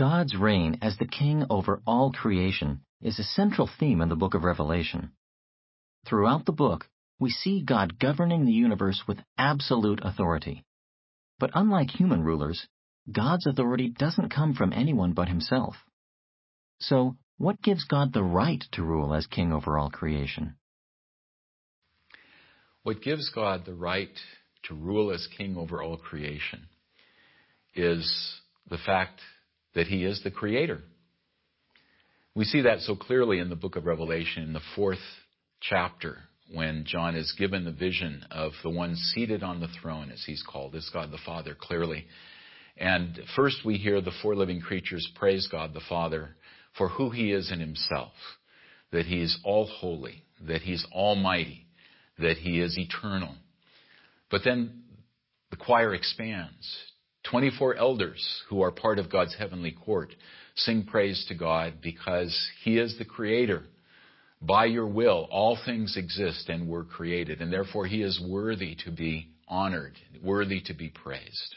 God's reign as the king over all creation is a central theme in the book of Revelation. Throughout the book, we see God governing the universe with absolute authority. But unlike human rulers, God's authority doesn't come from anyone but himself. So, what gives God the right to rule as king over all creation? What gives God the right to rule as king over all creation is the fact that he is the creator. We see that so clearly in the book of Revelation, in the 4th chapter, when John is given the vision of the one seated on the throne, as he's called, as God the Father, clearly. And first we hear the 4 living creatures praise God the Father for who he is in himself, that he is all holy, that he's almighty, that he is eternal. But then the choir expands. 24 elders who are part of God's heavenly court sing praise to God because he is the creator. By your will, all things exist and were created, and therefore he is worthy to be honored, worthy to be praised.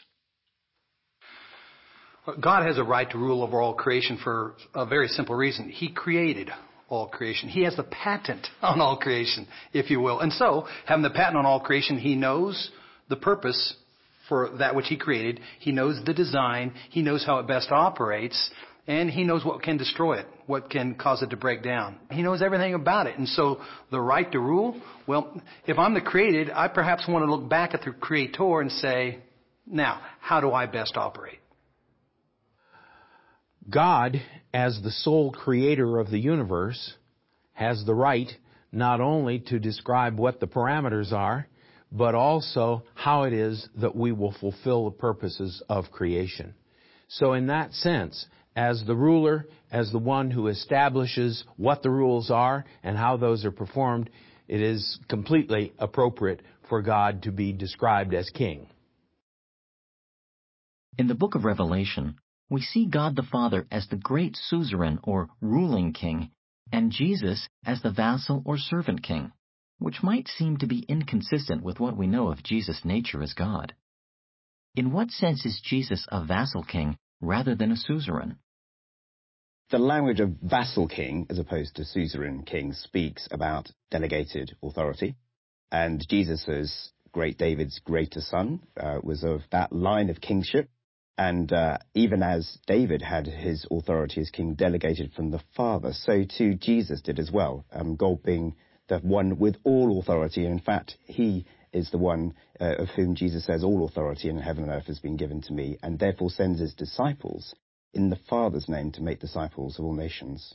God has a right to rule over all creation for a very simple reason. He created all creation. He has the patent on all creation, if you will. And so, having the patent on all creation, he knows the purpose for that which he created. He knows the design. He knows how it best operates. And he knows what can destroy it, what can cause it to break down. He knows everything about it. And so the right to rule, well, if I'm the created, I perhaps want to look back at the creator and say, now, how do I best operate? God, as the sole creator of the universe, has the right not only to describe what the parameters are, but also how it is that we will fulfill the purposes of creation. So in that sense, as the ruler, as the one who establishes what the rules are and how those are performed, it is completely appropriate for God to be described as king. In the book of Revelation, we see God the Father as the great suzerain or ruling king, and Jesus as the vassal or servant king, which might seem to be inconsistent with what we know of Jesus' nature as God. In what sense is Jesus a vassal king rather than a suzerain? The language of vassal king, as opposed to suzerain king, speaks about delegated authority. And Jesus, as great David's greater son, was of that line of kingship. And even as David had his authority as king delegated from the Father, so too Jesus did as well, God being the one with all authority. And in fact, he is the one of whom Jesus says, all authority in heaven and earth has been given to me, and therefore sends his disciples in the Father's name to make disciples of all nations.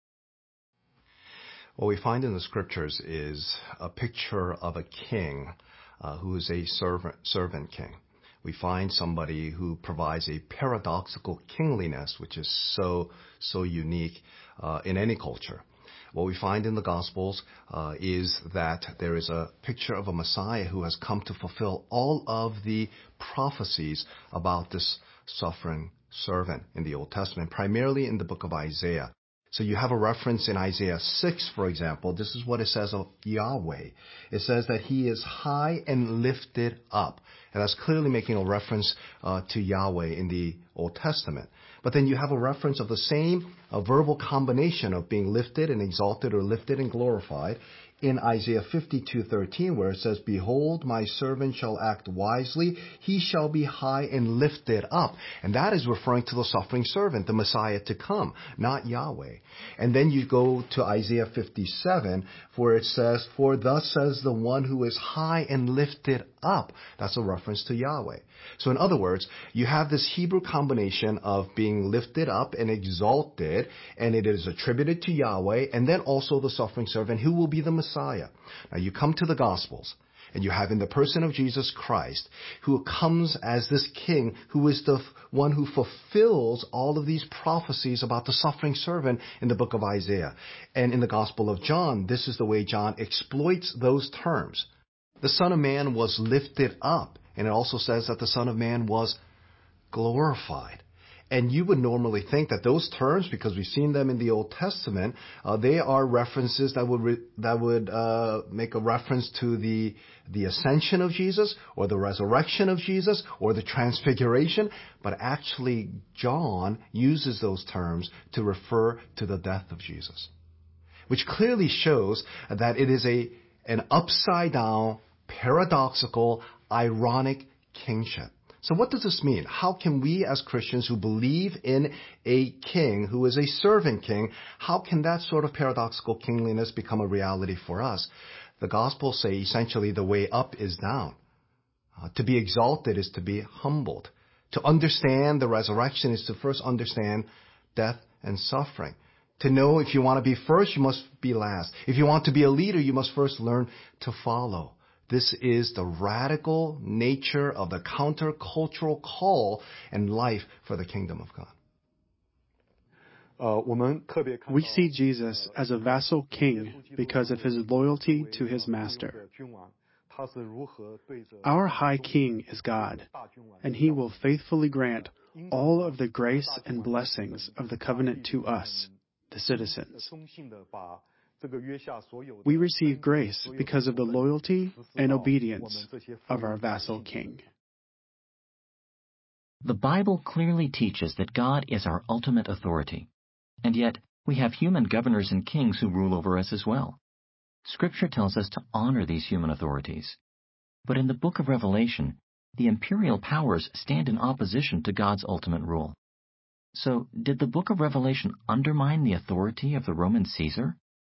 What we find in the Scriptures is a picture of a king who is a servant king. We find somebody who provides a paradoxical kingliness, which is so unique in any culture. What we find in the Gospels is that there is a picture of a Messiah who has come to fulfill all of the prophecies about this suffering servant in the Old Testament, primarily in the book of Isaiah. So you have a reference in Isaiah 6, for example. This is what it says of Yahweh. It says that he is high and lifted up. And that's clearly making a reference to Yahweh in the Old Testament. But then you have a reference of the same verbal combination of being lifted and exalted or lifted and glorified in Isaiah 52:13, where it says, behold, my servant shall act wisely. He shall be high and lifted up. And that is referring to the suffering servant, the Messiah to come, not Yahweh. And then you go to Isaiah 57, where it says, for thus says the one who is high and lifted up. That's a reference to Yahweh. So in other words, you have this Hebrew combination of being lifted up and exalted, and it is attributed to Yahweh, and then also the suffering servant who will be the Messiah. Now you come to the Gospels, and you have in the person of Jesus Christ, who comes as this king, who is the one who fulfills all of these prophecies about the suffering servant in the book of Isaiah. And in the Gospel of John, this is the way John exploits those terms. The Son of Man was lifted up. And it also says that the Son of Man was glorified. And you would normally think that those terms, because we've seen them in the Old Testament, they are references that would make a reference to the ascension of Jesus, or the resurrection of Jesus, or the transfiguration. But actually, John uses those terms to refer to the death of Jesus, which clearly shows that it is an upside down, paradoxical, ironic kingship. So what does this mean? How can we as Christians who believe in a king who is a servant king, how can that sort of paradoxical kingliness become a reality for us? The Gospels say essentially the way up is down. To be exalted is to be humbled. To understand the resurrection is to first understand death and suffering. To know if you want to be first, you must be last. If you want to be a leader, you must first learn to follow. This is the radical nature of the countercultural call and life for the kingdom of God. We see Jesus as a vassal king because of his loyalty to his master. Our high king is God, and he will faithfully grant all of the grace and blessings of the covenant to us, the citizens. We receive grace because of the loyalty and obedience of our vassal king. The Bible clearly teaches that God is our ultimate authority, and yet we have human governors and kings who rule over us as well. Scripture tells us to honor these human authorities. But in the book of Revelation, the imperial powers stand in opposition to God's ultimate rule. So, did the book of Revelation undermine the authority of the Roman Caesar?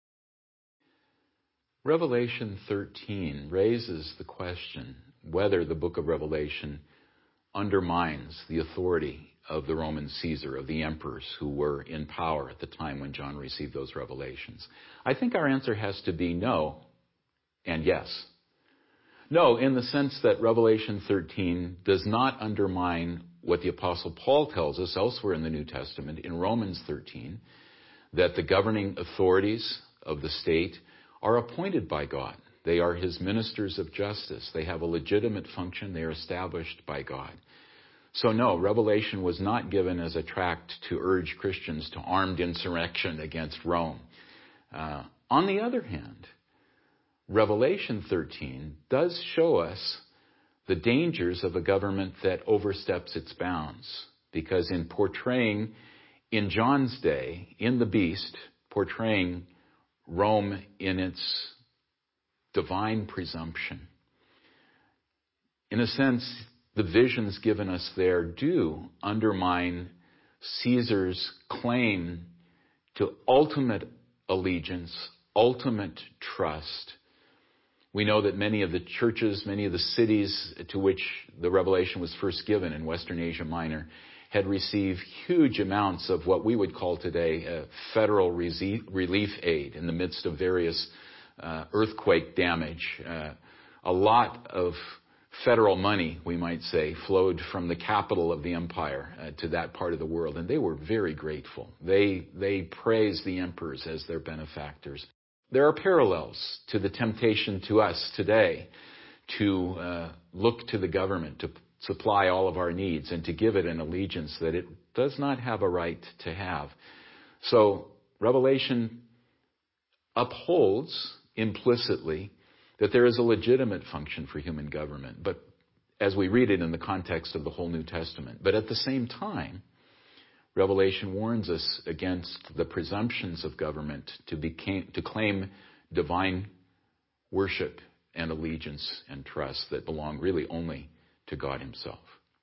Revelation 13 raises the question whether the book of Revelation undermines the authority of the Roman Caesar, of the emperors who were in power at the time when John received those revelations. I think our answer has to be no and yes. No, in the sense that Revelation 13 does not undermine what the Apostle Paul tells us elsewhere in the New Testament, in Romans 13, that the governing authorities of the state are appointed by God. They are his ministers of justice. They have a legitimate function. They are established by God. So no, Revelation was not given as a tract to urge Christians to armed insurrection against Rome. On the other hand, Revelation 13 does show us the dangers of a government that oversteps its bounds. Because in portraying, in John's day, in the beast, portraying Rome in its divine presumption, in a sense, the visions given us there do undermine Caesar's claim to ultimate allegiance, ultimate trust. We know that many of the churches, many of the cities to which the revelation was first given in Western Asia Minor had received huge amounts of what we would call today federal relief aid in the midst of various earthquake damage. A lot of federal money, we might say, flowed from the capital of the empire to that part of the world, and they were very grateful. They praised the emperors as their benefactors. There are parallels to the temptation to us today to look to the government to supply all of our needs and to give it an allegiance that it does not have a right to have. So Revelation upholds implicitly that there is a legitimate function for human government, but as we read it in the context of the whole New Testament. But at the same time, Revelation warns us against the presumptions of government to claim divine worship and allegiance and trust that belong really only to God himself.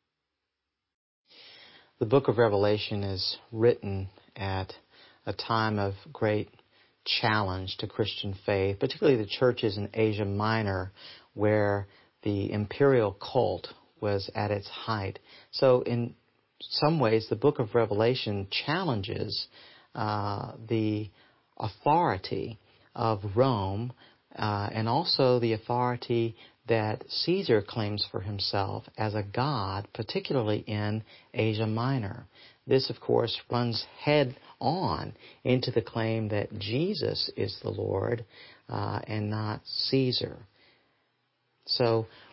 The book of Revelation is written at a time of great challenge to Christian faith, particularly the churches in Asia Minor, where the imperial cult was at its height. So in some ways, the book of Revelation challenges the authority of Rome and also the authority that Caesar claims for himself as a god, particularly in Asia Minor. This, of course, runs head on into the claim that Jesus is the Lord and not Caesar. So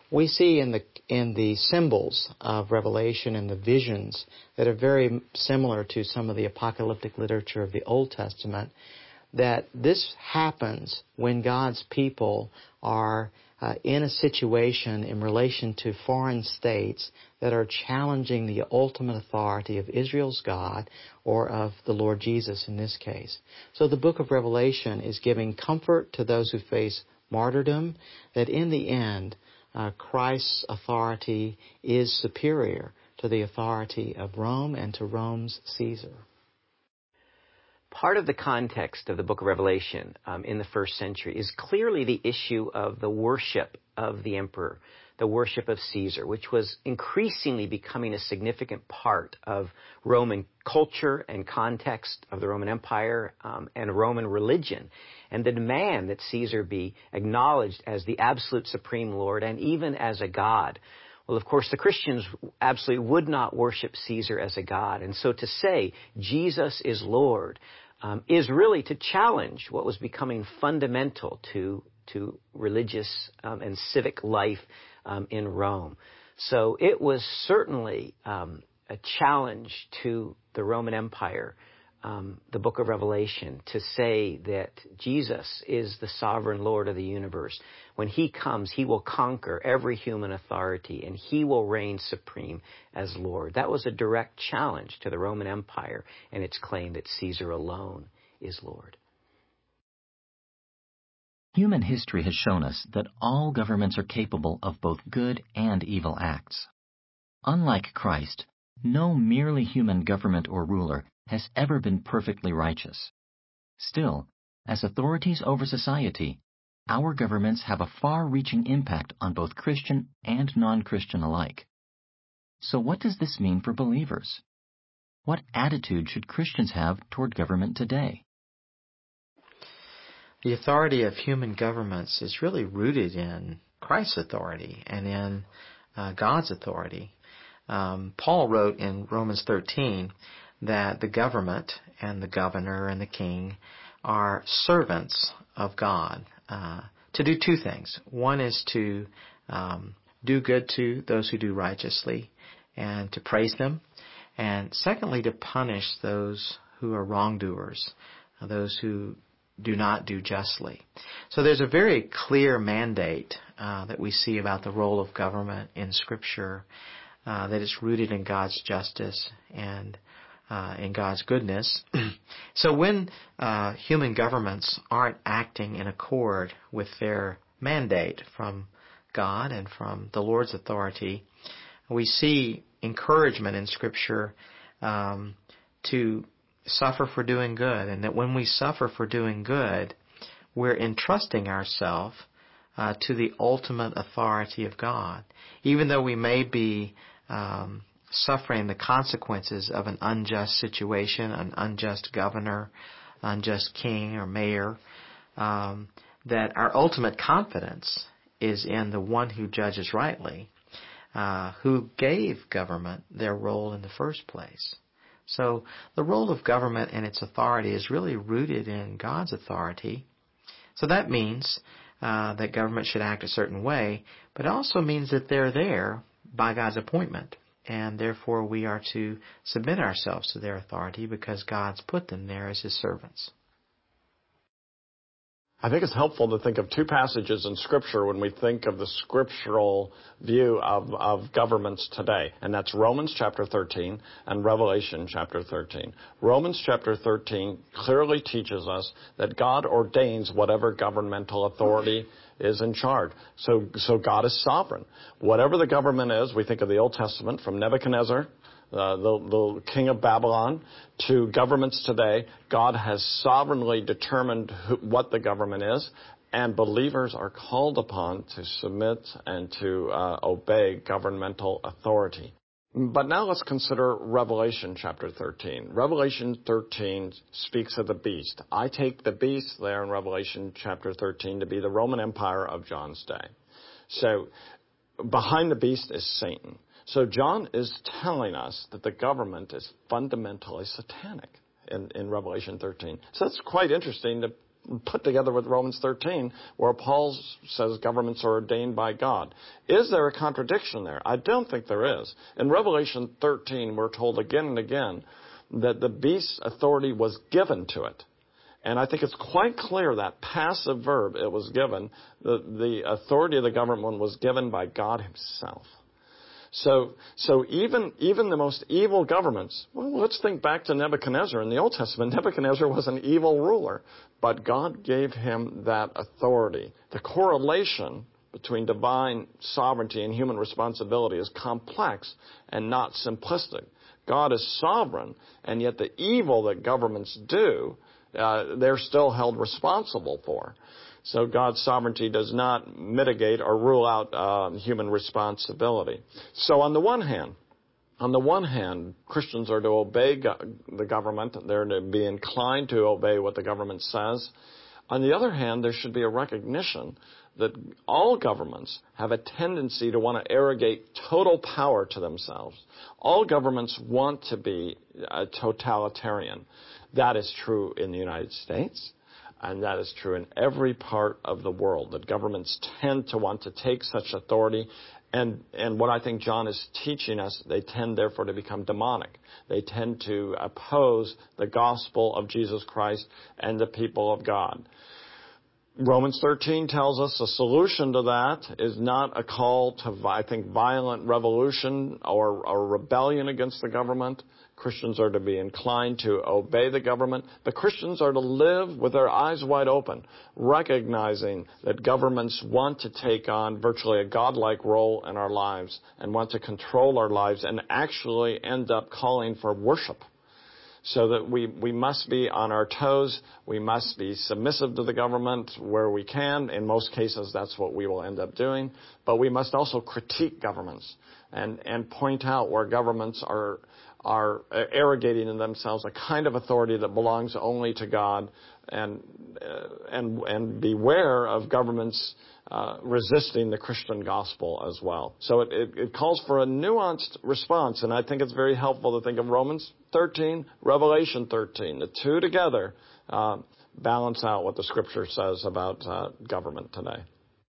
we see in the symbols of Revelation and the visions that are very similar to some of the apocalyptic literature of the Old Testament, that this happens when God's people are in a situation in relation to foreign states that are challenging the ultimate authority of Israel's God or of the Lord Jesus in this case. So the book of Revelation is giving comfort to those who face martyrdom, that in the end, Christ's authority is superior to the authority of Rome and to Rome's Caesar. Part of the context of the book of Revelation in the first century is clearly the issue of the worship of the emperor, the worship of Caesar, which was increasingly becoming a significant part of Roman culture and context of the Roman Empire and Roman religion, and the demand that Caesar be acknowledged as the absolute supreme Lord and even as a god. Well, of course, the Christians absolutely would not worship Caesar as a god. And so to say Jesus is Lord is really to challenge what was becoming fundamental to religious and civic life in Rome. So it was certainly a challenge to the Roman Empire, the book of Revelation, to say that Jesus is the sovereign Lord of the universe. When he comes, he will conquer every human authority, and he will reign supreme as Lord. That was a direct challenge to the Roman Empire and its claim that Caesar alone is Lord. Human history has shown us that all governments are capable of both good and evil acts. Unlike Christ, no merely human government or ruler has ever been perfectly righteous. Still, as authorities over society, our governments have a far-reaching impact on both Christian and non-Christian alike. So what does this mean for believers? What attitude should Christians have toward government today? The authority of human governments is really rooted in Christ's authority and in God's authority. Paul wrote in Romans 13 that the government and the governor and the king are servants of God to do two things. One is to do good to those who do righteously and to praise them. And secondly, to punish those who are wrongdoers, those who do not do justly. So there's a very clear mandate that we see about the role of government in Scripture, that it's rooted in God's justice and in God's goodness. So when human governments aren't acting in accord with their mandate from God and from the Lord's authority, we see encouragement in Scripture to suffer for doing good, and that when we suffer for doing good, we're entrusting ourselves to the ultimate authority of God. Even though we may be suffering the consequences of an unjust situation, an unjust governor, unjust king or mayor, that our ultimate confidence is in the one who judges rightly, who gave government their role in the first place. So the role of government and its authority is really rooted in God's authority. So that means that government should act a certain way, but it also means that they're there by God's appointment, and therefore we are to submit ourselves to their authority because God's put them there as His servants. I think it's helpful to think of two passages in Scripture when we think of the scriptural view of governments today, and that's Romans chapter 13 and Revelation chapter 13. Romans chapter 13 clearly teaches us that God ordains whatever governmental authority is in charge. So God is sovereign. Whatever the government is, we think of the Old Testament from Nebuchadnezzar, the king of Babylon, to governments today. God has sovereignly determined what the government is, and believers are called upon to submit and to obey governmental authority. But now let's consider Revelation chapter 13. Revelation 13 speaks of the beast. I take the beast there in Revelation chapter 13 to be the Roman Empire of John's day. So behind the beast is Satan. So John is telling us that the government is fundamentally satanic in Revelation 13. So that's quite interesting put together with Romans 13, where Paul says governments are ordained by God. Is there a contradiction there? I don't think there is. In Revelation 13, we're told again and again that the beast's authority was given to it. And I think it's quite clear that passive verb, it was given, the authority of the government was given by God himself. So even the most evil governments, well, let's think back to Nebuchadnezzar in the Old Testament. Nebuchadnezzar was an evil ruler, but God gave him that authority. The correlation between divine sovereignty and human responsibility is complex and not simplistic. God is sovereign, and yet the evil that governments do, they're still held responsible for. So God's sovereignty does not mitigate or rule out human responsibility. So on the one hand, Christians are to obey the government. They're to be inclined to obey what the government says. On the other hand, there should be a recognition that all governments have a tendency to want to arrogate total power to themselves. All governments want to be totalitarian. That is true in the United States, and that is true in every part of the world, that governments tend to want to take such authority. And what I think John is teaching us, they tend, therefore, to become demonic. They tend to oppose the gospel of Jesus Christ and the people of God. Romans 13 tells us a solution to that is not a call to, I think, violent revolution or rebellion against the government. Christians are to be inclined to obey the government, but Christians are to live with their eyes wide open, recognizing that governments want to take on virtually a godlike role in our lives and want to control our lives and actually end up calling for worship. So that we must be on our toes, we must be submissive to the government where we can. In most cases, that's what we will end up doing. But we must also critique governments and point out where governments are arrogating in themselves a kind of authority that belongs only to God, and beware of governments resisting the Christian gospel as well. So it calls for a nuanced response, and I think it's very helpful to think of Romans 13, Revelation 13. The two together balance out what the Scripture says about government today.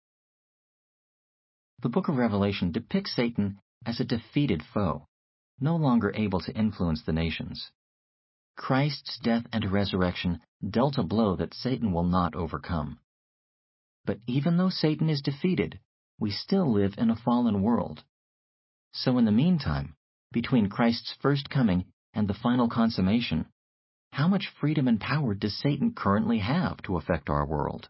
The book of Revelation depicts Satan as a defeated foe, no longer able to influence the nations. Christ's death and resurrection dealt a blow that Satan will not overcome. But even though Satan is defeated, we still live in a fallen world. So in the meantime, between Christ's first coming and the final consummation, how much freedom and power does Satan currently have to affect our world?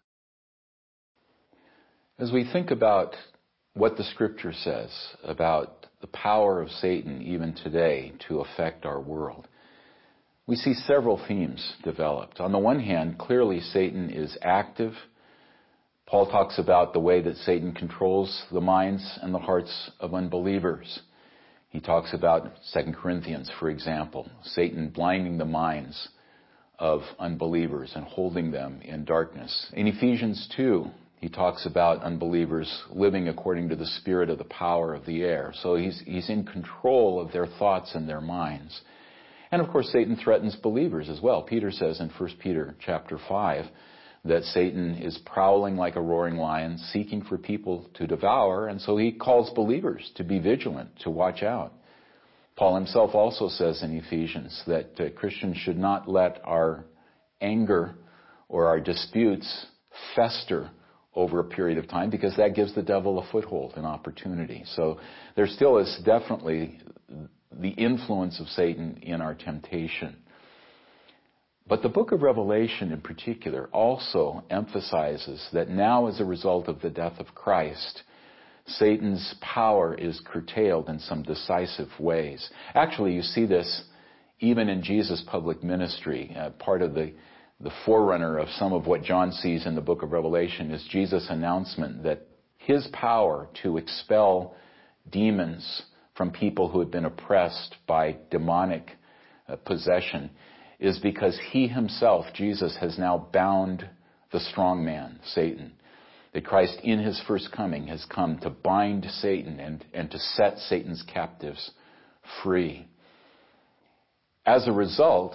As we think about what the Scripture says about the power of Satan even today to affect our world, we see several themes developed. On the one hand, clearly Satan is active. Paul talks about the way that Satan controls the minds and the hearts of unbelievers. He talks about 2 Corinthians, for example, Satan blinding the minds of unbelievers and holding them in darkness. In Ephesians 2, he talks about unbelievers living according to the spirit of the power of the air. So he's in control of their thoughts and their minds. And of course, Satan threatens believers as well. Peter says in 1 Peter chapter 5 that Satan is prowling like a roaring lion, seeking for people to devour, and so he calls believers to be vigilant, to watch out. Paul himself also says in Ephesians that Christians should not let our anger or our disputes fester over a period of time, because that gives the devil a foothold, an opportunity. So there still is definitely the influence of Satan in our temptation. But the book of Revelation in particular also emphasizes that now, as a result of the death of Christ, Satan's power is curtailed in some decisive ways. Actually, you see this even in Jesus' public ministry. Part of the forerunner of some of what John sees in the book of Revelation is Jesus' announcement that his power to expel demons from people who had been oppressed by demonic possession is because he himself, Jesus, has now bound the strong man, Satan. That Christ, in his first coming, has come to bind Satan and to set Satan's captives free. As a result,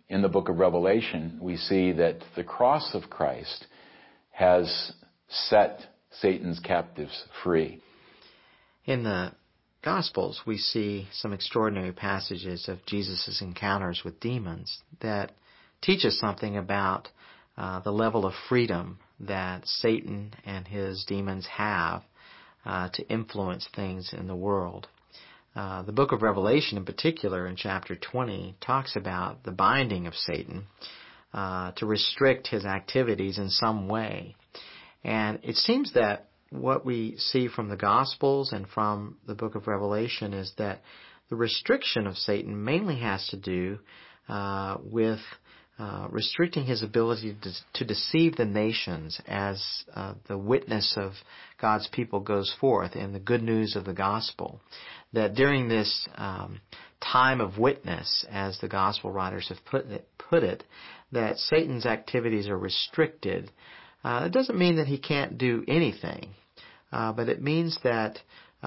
in the book of Revelation, we see that the cross of Christ has set Satan's captives free. In the Gospels, we see some extraordinary passages of Jesus' encounters with demons that teach us something about the level of freedom that Satan and his demons have to influence things in the world. The book of Revelation in particular, in chapter 20, talks about the binding of Satan to restrict his activities in some way. And it seems that what we see from the Gospels and from the book of Revelation is that the restriction of Satan mainly has to do with restricting his ability to deceive the nations as the witness of God's people goes forth in the good news of the gospel. That during this time of witness, as the gospel writers have put it, that Satan's activities are restricted. It doesn't mean that he can't do anything, but it means that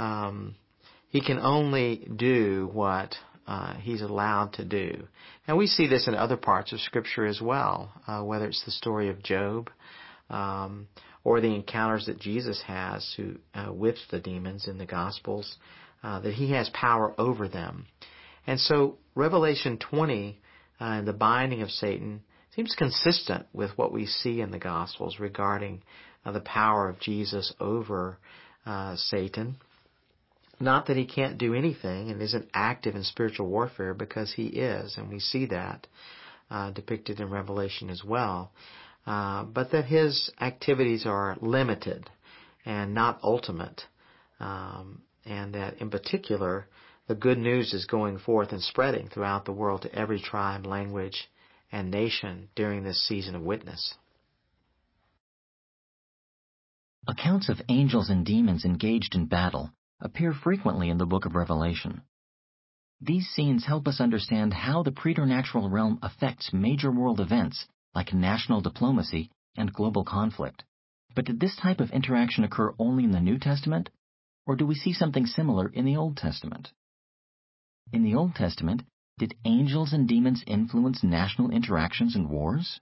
he can only do what he's allowed to do. And we see this in other parts of Scripture as well, whether it's the story of Job or the encounters that Jesus has with the demons in the Gospels, that he has power over them. And so Revelation 20 and the binding of Satan seems consistent with what we see in the Gospels regarding the power of Jesus over Satan. Not that he can't do anything and isn't active in spiritual warfare, because he is, and we see that depicted in Revelation as well, but that his activities are limited and not ultimate, and that in particular the good news is going forth and spreading throughout the world to every tribe, language, and nation during this season of witness. Accounts of angels and demons engaged in battle appear frequently in the book of Revelation. These scenes help us understand how the preternatural realm affects major world events like national diplomacy and global conflict. But did this type of interaction occur only in the New Testament, or do we see something similar in the Old Testament? In the Old Testament, did angels and demons influence national interactions and wars?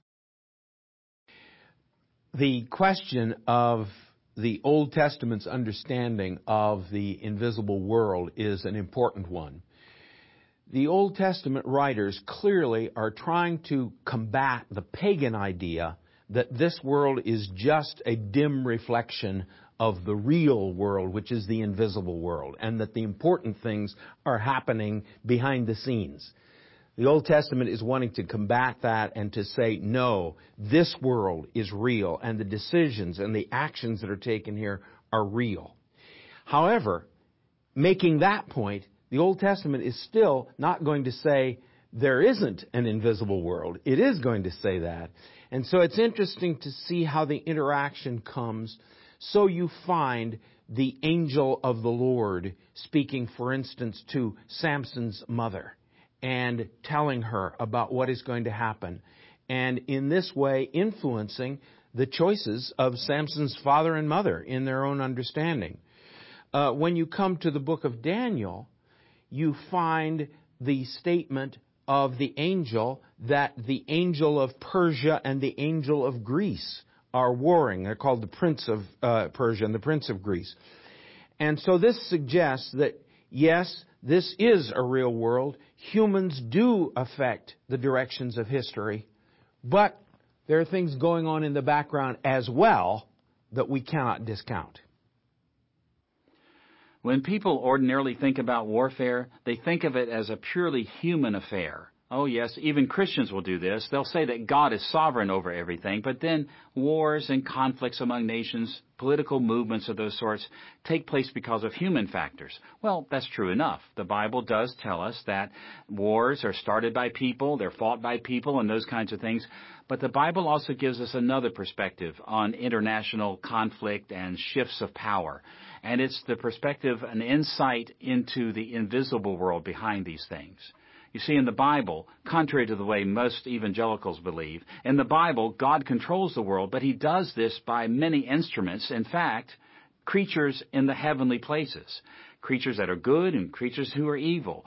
The question of the Old Testament's understanding of the invisible world is an important one. The Old Testament writers clearly are trying to combat the pagan idea that this world is just a dim reflection of the real world, which is the invisible world, and that the important things are happening behind the scenes. The Old Testament is wanting to combat that and to say, no, this world is real, and the decisions and the actions that are taken here are real. However, making that point, the Old Testament is still not going to say there isn't an invisible world. It is going to say that. And so it's interesting to see how the interaction comes. So you find the angel of the Lord speaking, for instance, to Samson's mother, and telling her about what is going to happen, and in this way influencing the choices of Samson's father and mother in their own understanding. When you come to the book of Daniel, you find the statement of the angel that the angel of Persia and the angel of Greece are warring. They're called the prince of Persia and the prince of Greece. And so this suggests that, yes, this is a real world. Humans do affect the directions of history, but there are things going on in the background as well that we cannot discount. When people ordinarily think about warfare, they think of it as a purely human affair. Oh yes, even Christians will do this. They'll say that God is sovereign over everything, but then wars and conflicts among nations, political movements of those sorts, take place because of human factors. Well, that's true enough. The Bible does tell us that wars are started by people, they're fought by people, and those kinds of things. But the Bible also gives us another perspective on international conflict and shifts of power. And it's the perspective, an insight into the invisible world behind these things. You see, in the Bible, contrary to the way most evangelicals believe, in the Bible, God controls the world, but He does this by many instruments. In fact, creatures in the heavenly places. creatures that are good and creatures who are evil,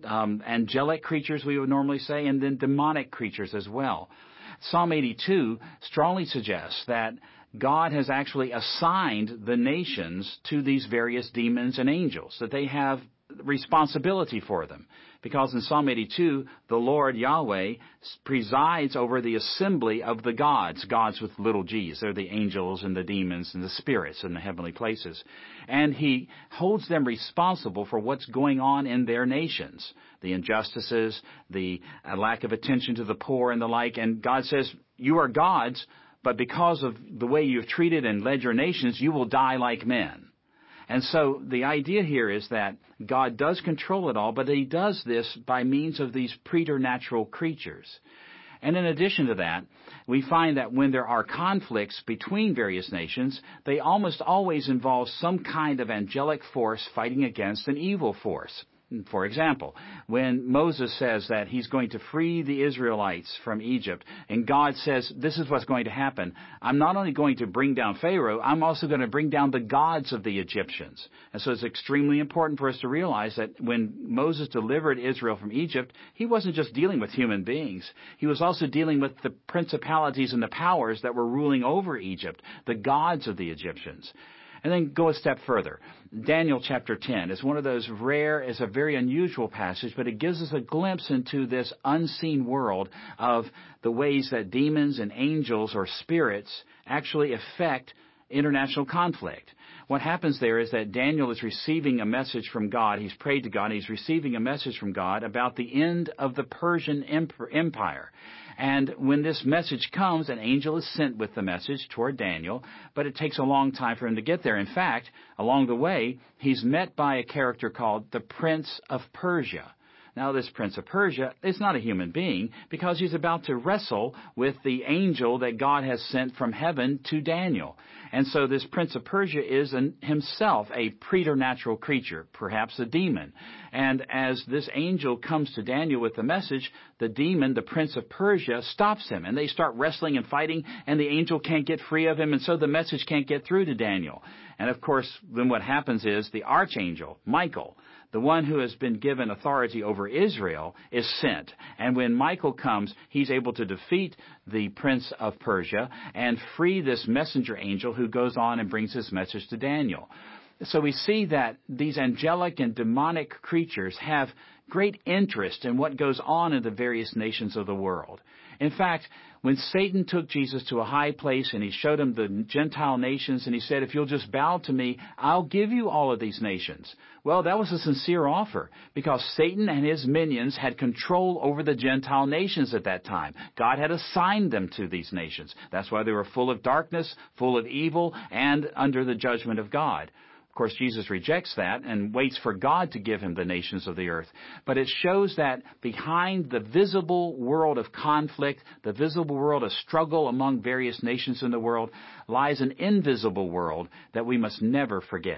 angelic creatures we would normally say, and then demonic creatures as well. Psalm 82 strongly suggests that God has actually assigned the nations to these various demons and angels, that they have responsibility for them. Because in Psalm 82, the Lord Yahweh presides over the assembly of the gods with little g's. They're the angels and the demons and the spirits in the heavenly places. And He holds them responsible for what's going on in their nations, the injustices, the lack of attention to the poor and the like. And God says, you are gods, but because of the way you've treated and led your nations, you will die like men. And so the idea here is that God does control it all, but He does this by means of these preternatural creatures. And in addition to that, we find that when there are conflicts between various nations, they almost always involve some kind of angelic force fighting against an evil force. For example, when Moses says that he's going to free the Israelites from Egypt, and God says, this is what's going to happen. I'm not only going to bring down Pharaoh, I'm also going to bring down the gods of the Egyptians. And so it's extremely important for us to realize that when Moses delivered Israel from Egypt, he wasn't just dealing with human beings. He was also dealing with the principalities and the powers that were ruling over Egypt, the gods of the Egyptians. And then go a step further. Daniel chapter 10 is one of those rare, it's a very unusual passage, but it gives us a glimpse into this unseen world of the ways that demons and angels or spirits actually affect international conflict. What happens there is that Daniel is receiving a message from God. He's prayed to God. He's receiving a message from God about the end of the Persian Empire. And when this message comes, an angel is sent with the message toward Daniel, but it takes a long time for him to get there. In fact, along the way, he's met by a character called the Prince of Persia. Now, this Prince of Persia is not a human being because he's about to wrestle with the angel that God has sent from heaven to Daniel. And so this Prince of Persia is himself a preternatural creature, perhaps a demon. And as this angel comes to Daniel with the message, the demon, the Prince of Persia, stops him. And they start wrestling and fighting, and the angel can't get free of him, and so the message can't get through to Daniel. And of course, then what happens is the archangel, Michael, the one who has been given authority over Israel, is sent. And when Michael comes, he's able to defeat the Prince of Persia and free this messenger angel who goes on and brings his message to Daniel. So we see that these angelic and demonic creatures have great interest in what goes on in the various nations of the world. In fact, when Satan took Jesus to a high place and he showed him the Gentile nations and he said, if you'll just bow to me, I'll give you all of these nations. Well, that was a sincere offer because Satan and his minions had control over the Gentile nations at that time. God had assigned them to these nations. That's why they were full of darkness, full of evil, and under the judgment of God. Of course, Jesus rejects that and waits for God to give him the nations of the earth. But it shows that behind the visible world of conflict, the visible world of struggle among various nations in the world, lies an invisible world that we must never forget.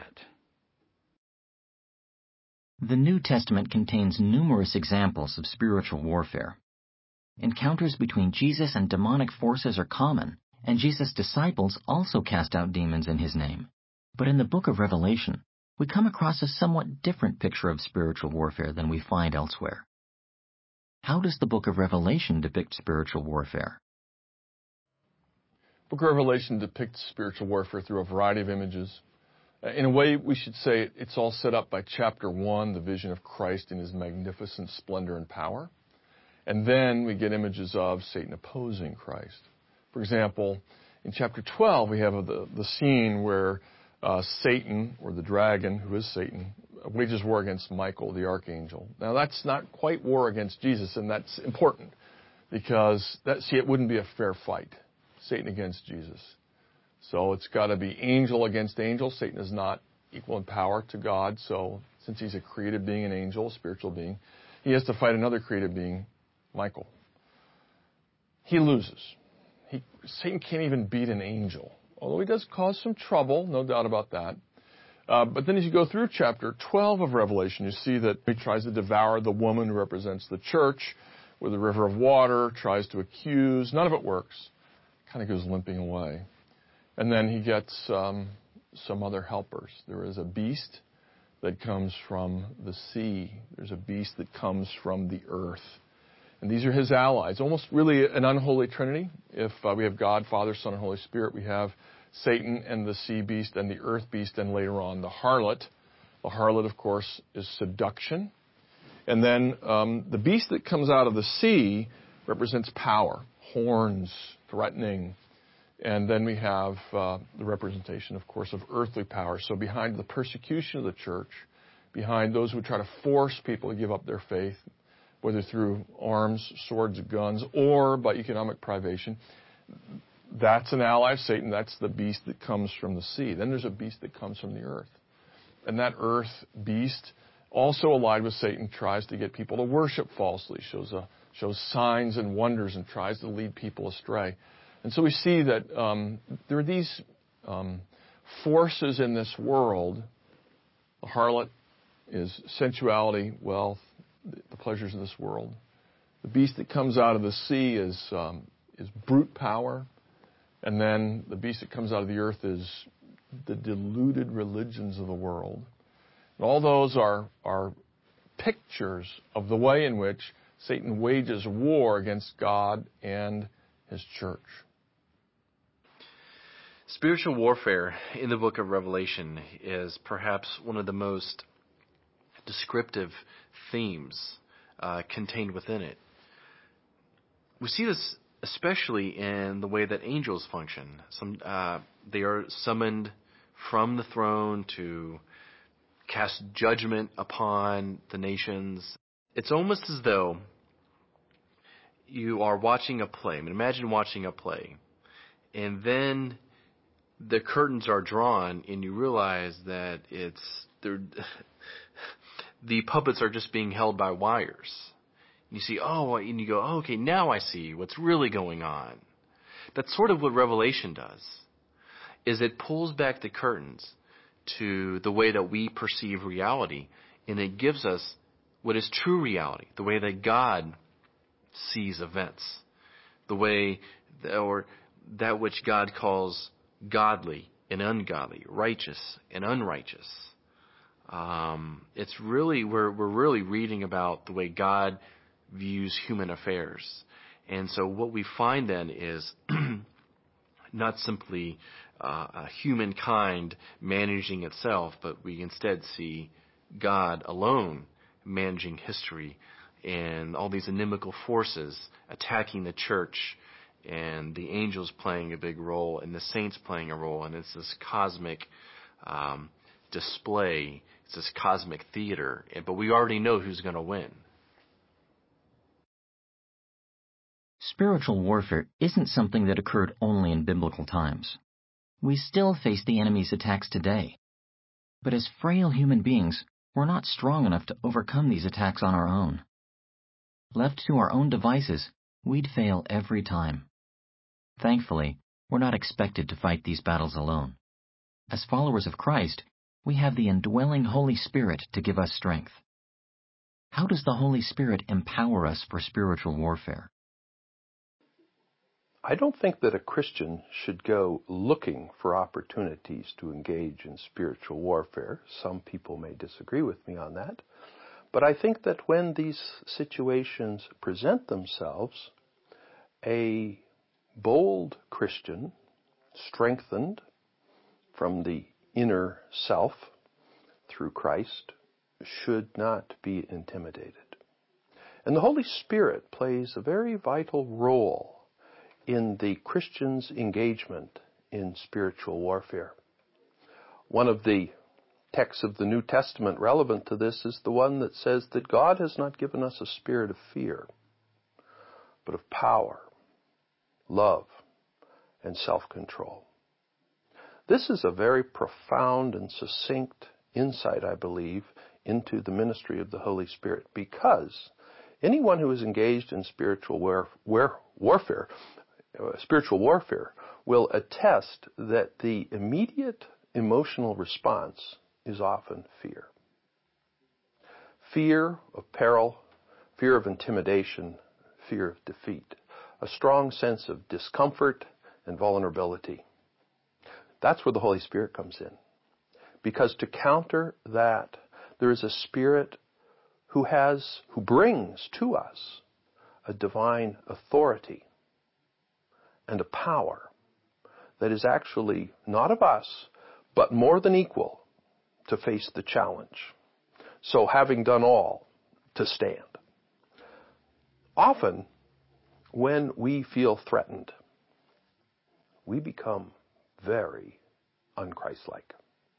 The New Testament contains numerous examples of spiritual warfare. Encounters between Jesus and demonic forces are common, and Jesus' disciples also cast out demons in his name. But in the book of Revelation, we come across a somewhat different picture of spiritual warfare than we find elsewhere. How does the book of Revelation depict spiritual warfare? The book of Revelation depicts spiritual warfare through a variety of images. In a way, we should say it's all set up by chapter 1, the vision of Christ in his magnificent splendor and power. And then we get images of Satan opposing Christ. For example, in chapter 12, we have the scene where Satan, or the dragon, who is Satan, wages war against Michael, the archangel. Now, that's not quite war against Jesus, and that's important because, it wouldn't be a fair fight, Satan against Jesus. So it's got to be angel against angel. Satan is not equal in power to God, so since he's a created being, an angel, a spiritual being, he has to fight another created being, Michael. He loses. Satan can't even beat an angel. Although he does cause some trouble, no doubt about that. But then as you go through chapter 12 of Revelation, you see that he tries to devour the woman who represents the church with a river of water, tries to accuse. None of it works. Kind of goes limping away. And then he gets some other helpers. There is a beast that comes from the sea. There's a beast that comes from the earth. And these are his allies, almost really an unholy trinity. If we have God, Father, Son, and Holy Spirit, we have Satan and the sea beast and the earth beast, and later on the harlot. The harlot, of course, is seduction. And then the beast that comes out of the sea represents power, horns, threatening. And then we have the representation, of course, of earthly power. So behind the persecution of the church, behind those who try to force people to give up their faith, whether through arms, swords, guns, or by economic privation, that's an ally of Satan. That's the beast that comes from the sea. Then there's a beast that comes from the earth. And that earth beast, also allied with Satan, tries to get people to worship falsely, shows signs and wonders, and tries to lead people astray. And so we see that there are these forces in this world. The harlot is sensuality, wealth, the pleasures of this world. The beast that comes out of the sea is brute power. And then the beast that comes out of the earth is the deluded religions of the world. And all those are pictures of the way in which Satan wages war against God and his church. Spiritual warfare in the book of Revelation is perhaps one of the most descriptive themes contained within it. We see this especially in the way that angels function. They are summoned from the throne to cast judgment upon the nations. It's almost as though you are watching a play. I mean, imagine watching a play, and then the curtains are drawn, and you realize that the puppets are just being held by wires. You see, and you go, okay, now I see what's really going on. That's sort of what Revelation does, is it pulls back the curtains to the way that we perceive reality, and it gives us what is true reality, the way that God sees events, the way, or that which God calls godly and ungodly, righteous and unrighteous. It's really, we're really reading about the way God views human affairs. And so what we find then is not simply humankind managing itself, but we instead see God alone managing history and all these inimical forces attacking the church, and the angels playing a big role and the saints playing a role. And it's this cosmic display. It's this cosmic theater. But we already know who's going to win. Spiritual warfare isn't something that occurred only in biblical times. We still face the enemy's attacks today. But as frail human beings, we're not strong enough to overcome these attacks on our own. Left to our own devices, we'd fail every time. Thankfully, we're not expected to fight these battles alone. As followers of Christ, we have the indwelling Holy Spirit to give us strength. How does the Holy Spirit empower us for spiritual warfare? I don't think that a Christian should go looking for opportunities to engage in spiritual warfare. Some people may disagree with me on that. But I think that when these situations present themselves, a bold Christian, strengthened from the inner self through Christ, should not be intimidated. And the Holy Spirit plays a very vital role in the Christian's engagement in spiritual warfare. One of the texts of the New Testament relevant to this is the one that says that God has not given us a spirit of fear, but of power, love, and self-control. This is a very profound and succinct insight, I believe, into the ministry of the Holy Spirit, because anyone who is engaged in spiritual warfare will attest that the immediate emotional response is often fear. Fear of peril, fear of intimidation, fear of defeat, a strong sense of discomfort and vulnerability. That's where the Holy Spirit comes in. Because to counter that There is a Spirit who brings to us a divine authority and a power that is actually not of us, but more than equal to face the challenge. So having done all, to stand. Often, when we feel threatened, we become very unchristlike.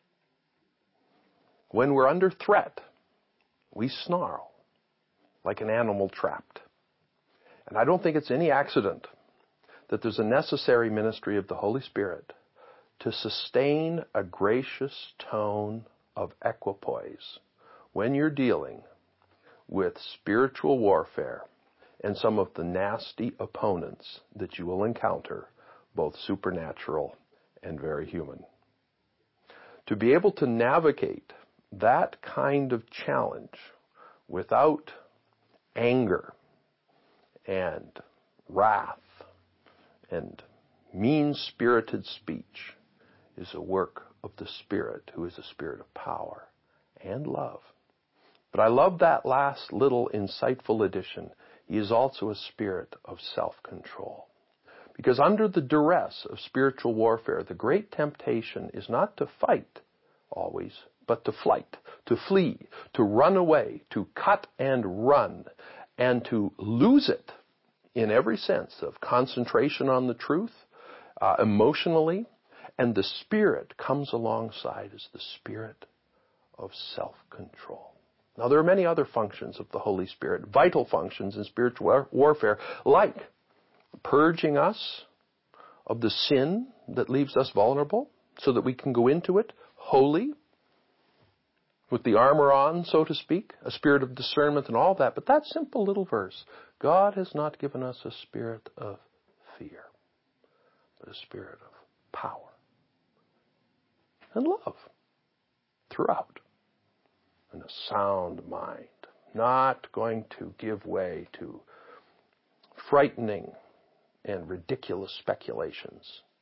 When we're under threat, we snarl like an animal trapped. And I don't think it's any accident that there's a necessary ministry of the Holy Spirit to sustain a gracious tone of equipoise when you're dealing with spiritual warfare and some of the nasty opponents that you will encounter, both supernatural and very human. To be able to navigate that kind of challenge without anger and wrath and mean-spirited speech is a work of the Spirit, who is a Spirit of power and love. But I love that last little insightful addition. He is also a spirit of self-control. Because under the duress of spiritual warfare, the great temptation is not to fight always, but to flight, to flee, to run away, to cut and run, and to lose it in every sense of concentration on the truth, emotionally, and the Spirit comes alongside as the Spirit of self-control. Now, there are many other functions of the Holy Spirit, vital functions in spiritual warfare, like purging us of the sin that leaves us vulnerable so that we can go into it holy, with the armor on, so to speak, a spirit of discernment and all that. But that simple little verse, God has not given us a spirit of fear, but a spirit of power and love throughout. And a sound mind, not going to give way to frightening and ridiculous speculations,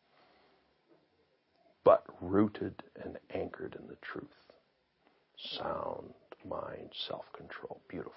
but rooted and anchored in the truth. Sound mind, self-control. Beautiful.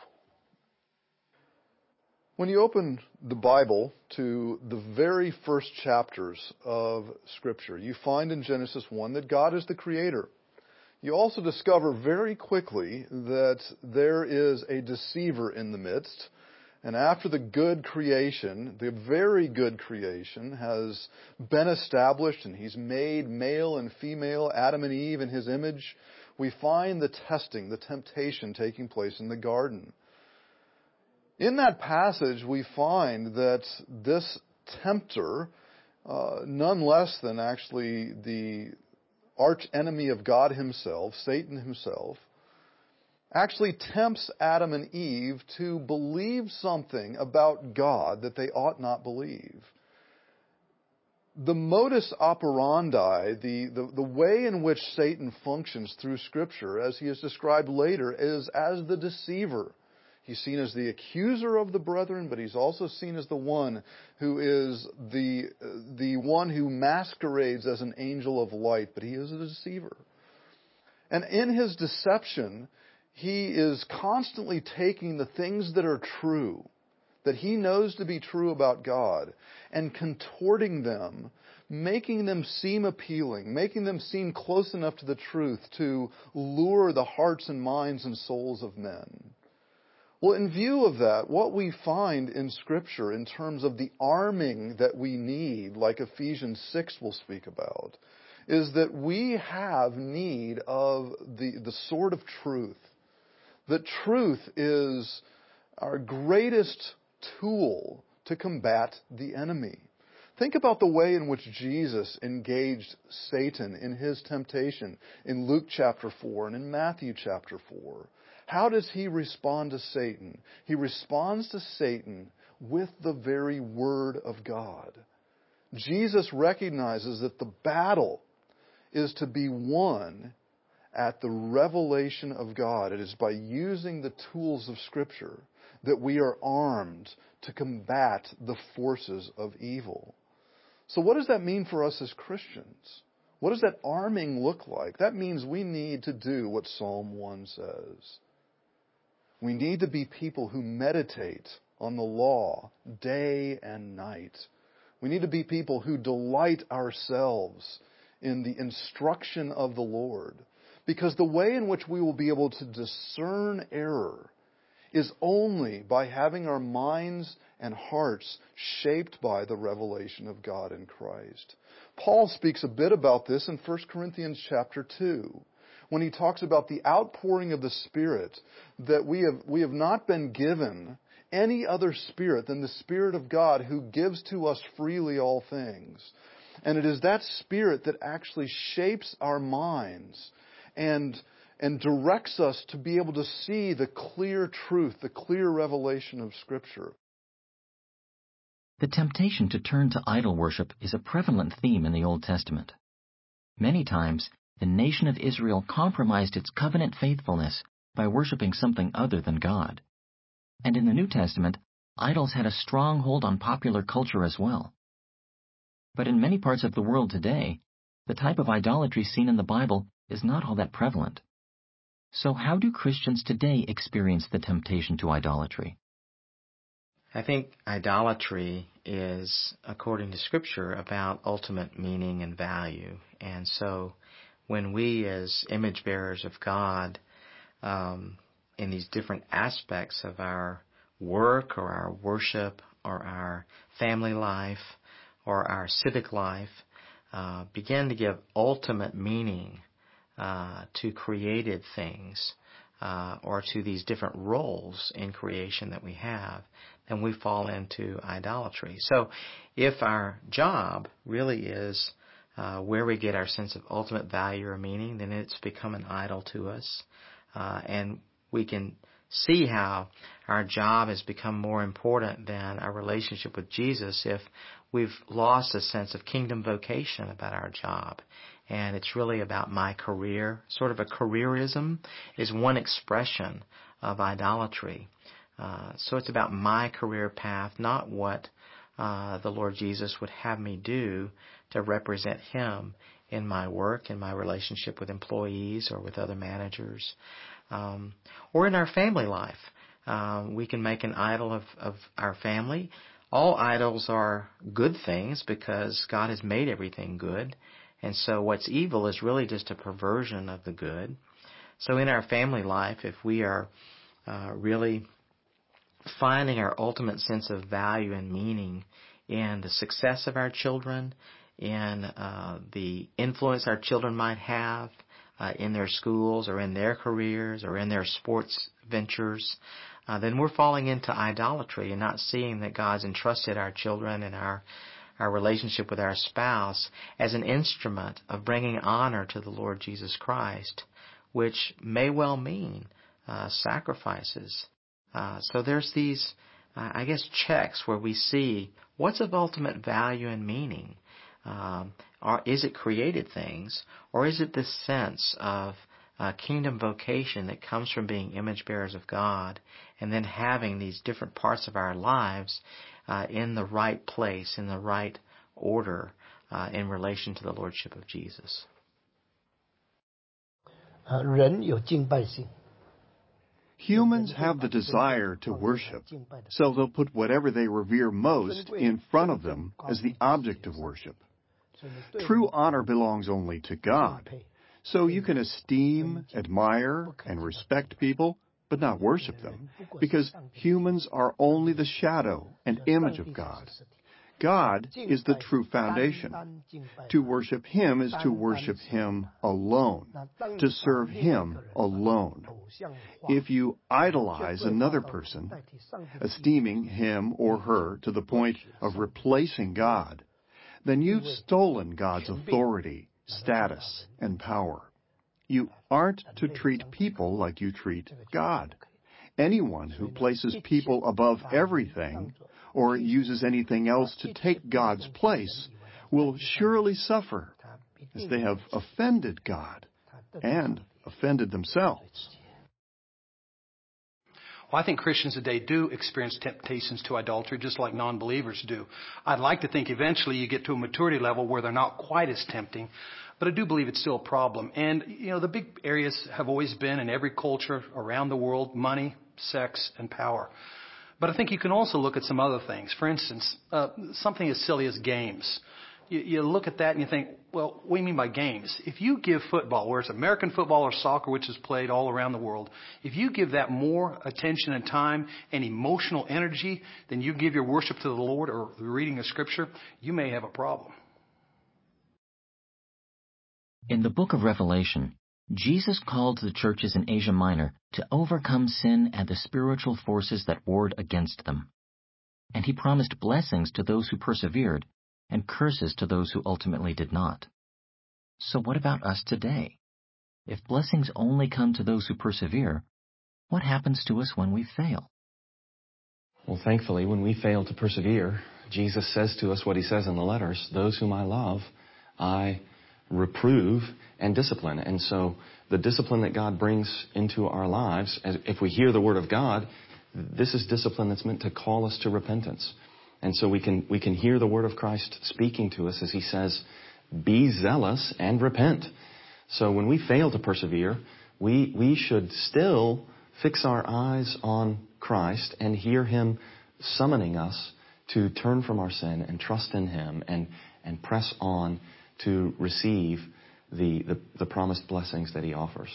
When you open the Bible to the very first chapters of Scripture, you find in Genesis 1 that God is the creator. You also discover very quickly that there is a deceiver in the midst. And after the good creation, the very good creation has been established and He's made male and female, Adam and Eve in His image, we find the testing, the temptation taking place in the garden. In that passage, we find that this tempter, none less than actually the arch enemy of God Himself, Satan himself, actually tempts Adam and Eve to believe something about God that they ought not believe. The modus operandi, the way in which Satan functions through Scripture, as he is described later, is as the deceiver. He's seen as the accuser of the brethren, but he's also seen as the one who is the one who masquerades as an angel of light, but he is a deceiver. And in his deception, he is constantly taking the things that are true, that he knows to be true about God, and contorting them, making them seem appealing, making them seem close enough to the truth to lure the hearts and minds and souls of men. Well, in view of that, what we find in Scripture in terms of the arming that we need, like Ephesians 6 will speak about, is that we have need of the sword of truth. That truth is our greatest tool to combat the enemy. Think about the way in which Jesus engaged Satan in his temptation in Luke chapter 4 and in Matthew chapter 4. How does he respond to Satan? He responds to Satan with the very Word of God. Jesus recognizes that the battle is to be won at the revelation of God. It is by using the tools of Scripture that we are armed to combat the forces of evil. So what does that mean for us as Christians? What does that arming look like? That means we need to do what Psalm 1 says. We need to be people who meditate on the law day and night. We need to be people who delight ourselves in the instruction of the Lord. Because the way in which we will be able to discern error is only by having our minds and hearts shaped by the revelation of God in Christ. Paul speaks a bit about this in 1 Corinthians chapter 2, when he talks about the outpouring of the Spirit, that we have not been given any other Spirit than the Spirit of God, who gives to us freely all things. And it is that Spirit that actually shapes our minds and directs us to be able to see the clear truth, the clear revelation of Scripture. The temptation to turn to idol worship is a prevalent theme in the Old Testament. Many times, the nation of Israel compromised its covenant faithfulness by worshiping something other than God. And in the New Testament, idols had a strong hold on popular culture as well. But in many parts of the world today, the type of idolatry seen in the Bible is not all that prevalent. So how do Christians today experience the temptation to idolatry? I think idolatry is, according to Scripture, about ultimate meaning and value. And so when we as image bearers of God, in these different aspects of our work or our worship or our family life or our civic life, begin to give ultimate meaning to created things or to these different roles in creation that we have, then we fall into idolatry. So if our job really is where we get our sense of ultimate value or meaning, then it's become an idol to us. And we can see how our job has become more important than our relationship with Jesus if we've lost a sense of kingdom vocation about our job. And it's really about my career. Sort of a careerism is one expression of idolatry. So it's about my career path, not what the Lord Jesus would have me do to represent Him in my work, in my relationship with employees or with other managers, or in our family life. We can make an idol of our family. All idols are good things because God has made everything good. And so what's evil is really just a perversion of the good. So in our family life, if we are really finding our ultimate sense of value and meaning in the success of our children, in the influence our children might have in their schools or in their careers or in their sports ventures, then we're falling into idolatry and not seeing that God's entrusted our children and our relationship with our spouse as an instrument of bringing honor to the Lord Jesus Christ, which may well mean sacrifices. So there's these, checks where we see what's of ultimate value and meaning. Is it created things, or is it this sense of kingdom vocation that comes from being image bearers of God and then having these different parts of our lives in the right place, in the right order, in relation to the Lordship of Jesus? 人有敬拜性。 Humans have the desire to worship, so they'll put whatever they revere most in front of them as the object of worship. True honor belongs only to God, so you can esteem, admire, and respect people, but not worship them, because humans are only the shadow and image of God. God is the true foundation. To worship Him is to worship Him alone, to serve Him alone. If you idolize another person, esteeming him or her to the point of replacing God, then you've stolen God's authority, status, and power. You aren't to treat people like you treat God. Anyone who places people above everything or uses anything else to take God's place will surely suffer, as they have offended God and offended themselves. Well, I think Christians today do experience temptations to idolatry just like non-believers do. I'd like to think eventually you get to a maturity level where they're not quite as tempting, but I do believe it's still a problem. And, the big areas have always been in every culture around the world: money, sex, and power. But I think you can also look at some other things. For instance, something as silly as games. You look at that and you think, well, what do you mean by games? If you give football, whether it's American football or soccer, which is played all around the world, if you give that more attention and time and emotional energy than you give your worship to the Lord or the reading of Scripture, you may have a problem. In the book of Revelation, Jesus called the churches in Asia Minor to overcome sin and the spiritual forces that warred against them. And he promised blessings to those who persevered and curses to those who ultimately did not. So what about us today? If blessings only come to those who persevere, what happens to us when we fail? Well, thankfully, when we fail to persevere, Jesus says to us what he says in the letters: those whom I love, I reprove and discipline. And so the discipline that God brings into our lives, if we hear the word of God, this is discipline that's meant to call us to repentance. And so we can hear the word of Christ speaking to us as he says, be zealous and repent. So when we fail to persevere, we should still fix our eyes on Christ and hear him summoning us to turn from our sin and trust in him and press on to receive the promised blessings that he offers.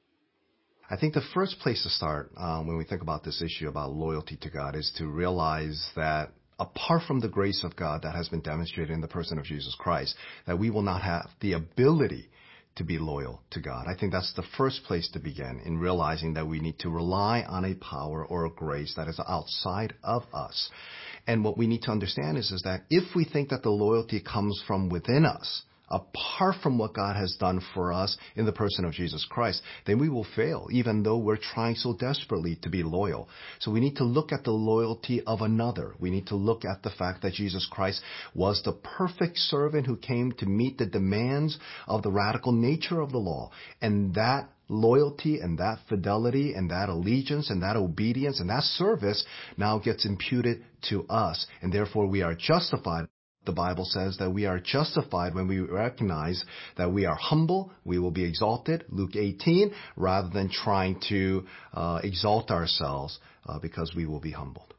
I think the first place to start when we think about this issue about loyalty to God is to realize that apart from the grace of God that has been demonstrated in the person of Jesus Christ, that we will not have the ability to be loyal to God. I think that's the first place to begin, in realizing that we need to rely on a power or a grace that is outside of us. And what we need to understand is that if we think that the loyalty comes from within us, apart from what God has done for us in the person of Jesus Christ, then we will fail, even though we're trying so desperately to be loyal. So we need to look at the loyalty of another. We need to look at the fact that Jesus Christ was the perfect servant who came to meet the demands of the radical nature of the law. And that loyalty and that fidelity and that allegiance and that obedience and that service now gets imputed to us. And therefore we are justified. The Bible says that we are justified when we recognize that we are humble, we will be exalted, Luke 18, rather than trying to exalt ourselves because we will be humbled.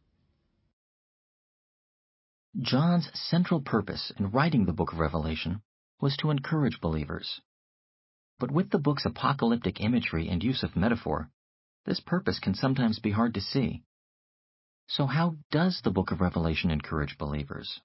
John's central purpose in writing the book of Revelation was to encourage believers. But with the book's apocalyptic imagery and use of metaphor, this purpose can sometimes be hard to see. So how does the book of Revelation encourage believers?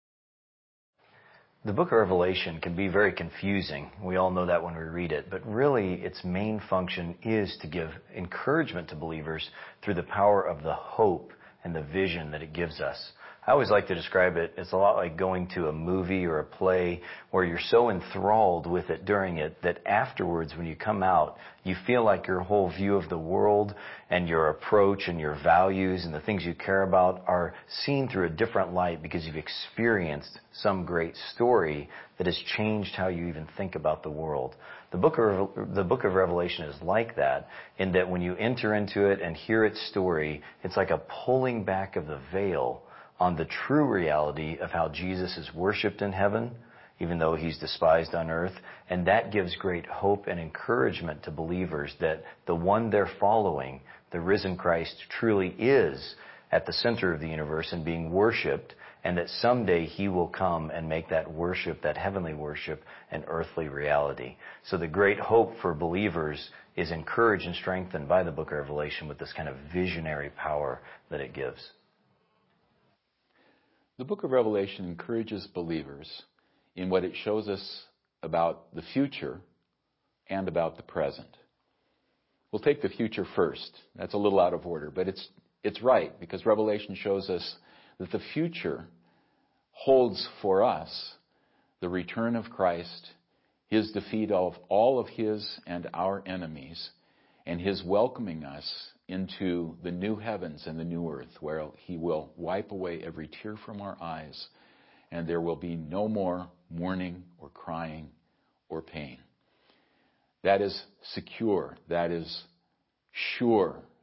The book of Revelation can be very confusing. We all know that when we read it. But really, its main function is to give encouragement to believers through the power of the hope and the vision that it gives us. I always like to describe it, it's a lot like going to a movie or a play where you're so enthralled with it during it that afterwards, when you come out, you feel like your whole view of the world and your approach and your values and the things you care about are seen through a different light because you've experienced some great story that has changed how you even think about the world. The book of Revelation is like that, in that when you enter into it and hear its story, it's like a pulling back of the veil on the true reality of how Jesus is worshipped in heaven, even though he's despised on earth. And that gives great hope and encouragement to believers that the one they're following, the risen Christ, truly is at the center of the universe and being worshipped, and that someday he will come and make that worship, that heavenly worship, an earthly reality. So the great hope for believers is encouraged and strengthened by the book of Revelation with this kind of visionary power that it gives. The book of Revelation encourages believers in what it shows us about the future and about the present. We'll take the future first. That's a little out of order, but it's right, because Revelation shows us that the future holds for us the return of Christ, his defeat of all of his and our enemies, and his welcoming us into the new heavens and the new earth, where he will wipe away every tear from our eyes, and there will be no more mourning or crying or pain. That is secure, that is sure,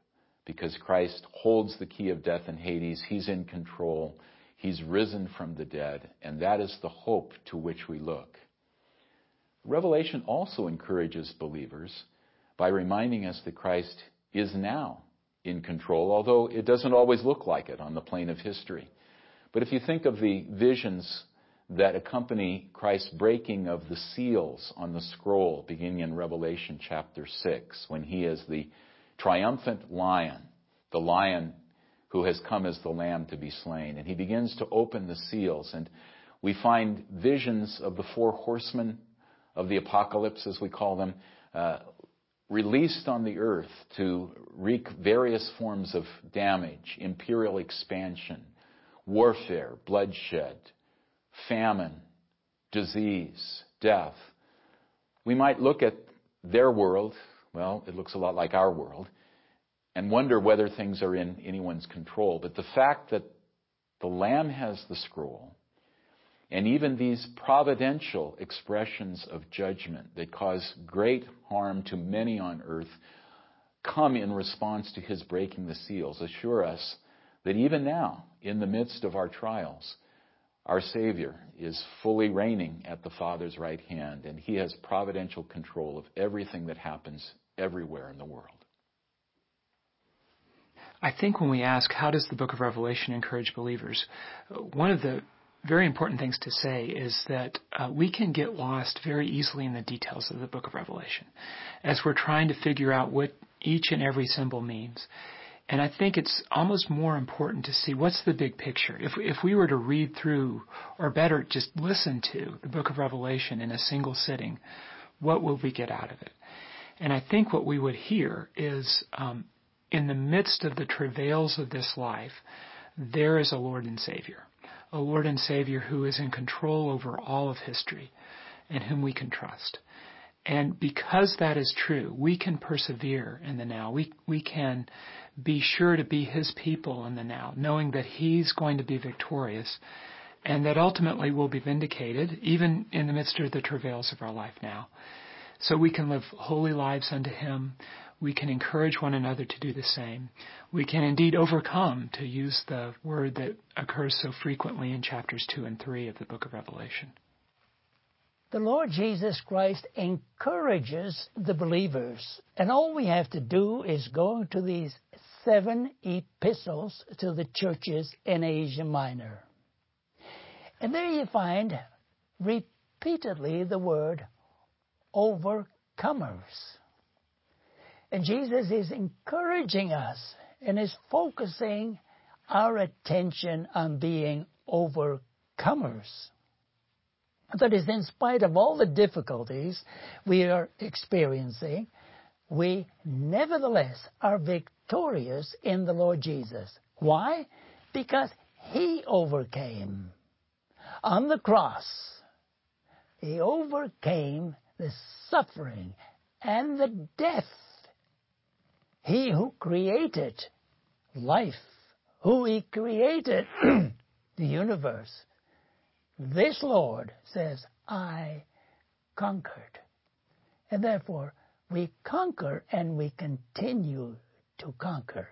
because Christ holds the key of death and Hades. He's in control. He's risen from the dead, and that is the hope to which we look. Revelation also encourages believers by reminding us that Christ is now in control, although it doesn't always look like it on the plane of history. But if you think of the visions that accompany Christ's breaking of the seals on the scroll, beginning in Revelation chapter 6, when he is the triumphant lion, the lion who has come as the lamb to be slain, and he begins to open the seals, and we find visions of the four horsemen of the apocalypse, as we call them, released on the earth to wreak various forms of damage, imperial expansion, warfare, bloodshed, famine, disease, death. We might look at their world, well, it looks a lot like our world, and wonder whether things are in anyone's control. But the fact that the Lamb has the scroll, and even these providential expressions of judgment that cause great harm to many on earth come in response to his breaking the seals, assure us that even now, in the midst of our trials, our Savior is fully reigning at the Father's right hand, and he has providential control of everything that happens everywhere in the world. I think when we ask, how does the book of Revelation encourage believers, one of the very important things to say is that we can get lost very easily in the details of the book of Revelation as we're trying to figure out what each and every symbol means. And I think it's almost more important to see what's the big picture. If we were to read through, or better, just listen to the book of Revelation in a single sitting, what will we get out of it? And I think what we would hear is, in the midst of the travails of this life, there is a Lord and Savior. A Lord and Savior who is in control over all of history and whom we can trust. And because that is true, we can persevere in the now. We can be sure to be his people in the now, knowing that he's going to be victorious and that ultimately we'll be vindicated, even in the midst of the travails of our life now. So we can live holy lives unto him. We can encourage one another to do the same. We can indeed overcome, to use the word that occurs so frequently in chapters 2 and 3 of the book of Revelation. The Lord Jesus Christ encourages the believers, and all we have to do is go to these 7 epistles to the churches in Asia Minor. And there you find repeatedly the word overcomers. And Jesus is encouraging us and is focusing our attention on being overcomers. That is, in spite of all the difficulties we are experiencing, we nevertheless are victorious in the Lord Jesus. Why? Because he overcame. On the cross, he overcame the suffering and the death. He who created life, who he created the universe, this Lord says, I conquered. And therefore, we conquer and we continue to conquer.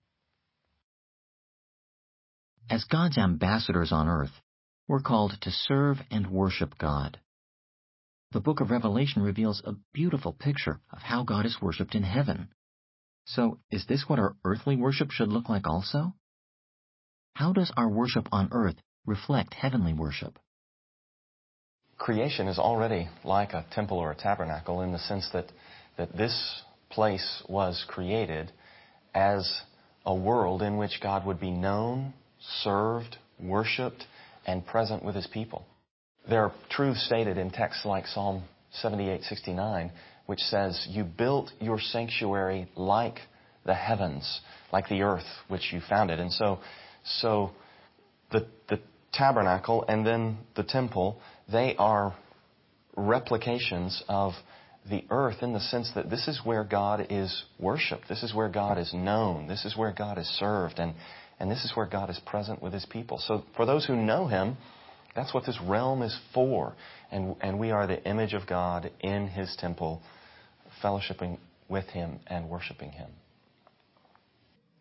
As God's ambassadors on earth, we're called to serve and worship God. The book of Revelation reveals a beautiful picture of how God is worshipped in heaven. So, is this what our earthly worship should look like also? How does our worship on earth reflect heavenly worship? Creation is already like a temple or a tabernacle in the sense that this place was created as a world in which God would be known, served, worshipped, and present with his people. There are truths stated in texts like Psalm 78:69, which says, you built your sanctuary like the heavens, like the earth which you founded. And so the tabernacle and then the temple, they are replications of the earth in the sense that this is where God is worshipped. This is where God is known. This is where God is served. And this is where God is present with his people. So for those who know him, that's what this realm is for. And we are the image of God in his temple, fellowshipping with him and worshiping him.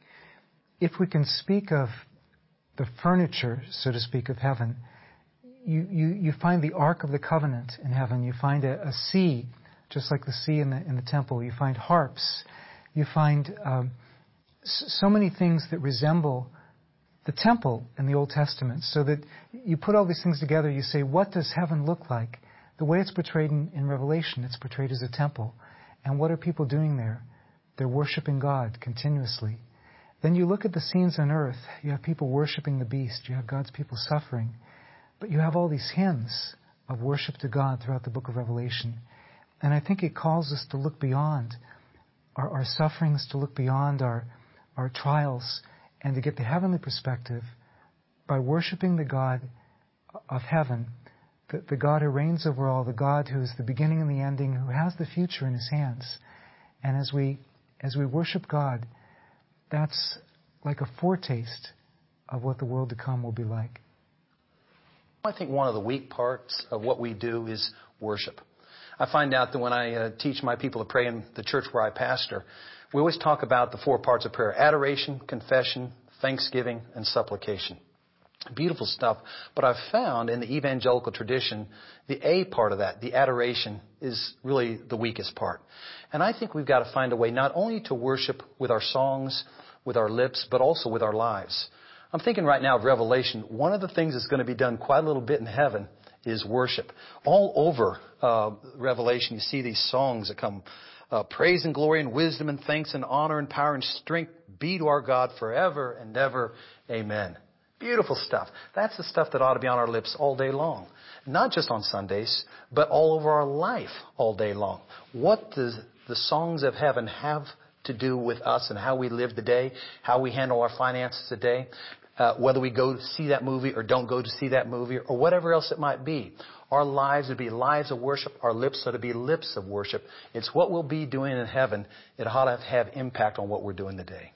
if we can speak of the furniture, so to speak, of heaven, you find the Ark of the Covenant in heaven. You find a sea, just like the sea in the temple. You find harps. You find so many things that resemble the temple in the Old Testament, so that you put all these things together, you say, what does heaven look like? The way it's portrayed in Revelation, it's portrayed as a temple. And what are people doing there? They're worshiping God continuously. Then you look at the scenes on earth. You have people worshiping the beast. You have God's people suffering. But you have all these hymns of worship to God throughout the book of Revelation. And I think it calls us to look beyond our sufferings, to look beyond our trials, and to get the heavenly perspective by worshiping the God of heaven, the God who reigns over all, the God who is the beginning and the ending, who has the future in His hands. And as we worship God, that's like a foretaste of what the world to come will be like. I think one of the weak parts of what we do is worship. I find out that when I teach my people to pray in the church where I pastor, we always talk about the 4 parts of prayer: adoration, confession, thanksgiving, and supplication. Beautiful stuff. But I've found in the evangelical tradition, the A part of that, the adoration, is really the weakest part. And I think we've got to find a way not only to worship with our songs, with our lips, but also with our lives. I'm thinking right now of Revelation. One of the things that's going to be done quite a little bit in heaven is worship. All over Revelation, you see these songs that come, praise and glory and wisdom and thanks and honor and power and strength be to our God forever and ever. Amen. Beautiful stuff. That's the stuff that ought to be on our lips all day long. Not just on Sundays, but all over our life all day long. What does the songs of heaven have to do with us and how we live today, how we handle our finances today, whether we go to see that movie or don't go to see that movie or whatever else it might be? Our lives would be lives of worship. Our lips are to be lips of worship. It's what we'll be doing in heaven. It ought to have impact on what we're doing today.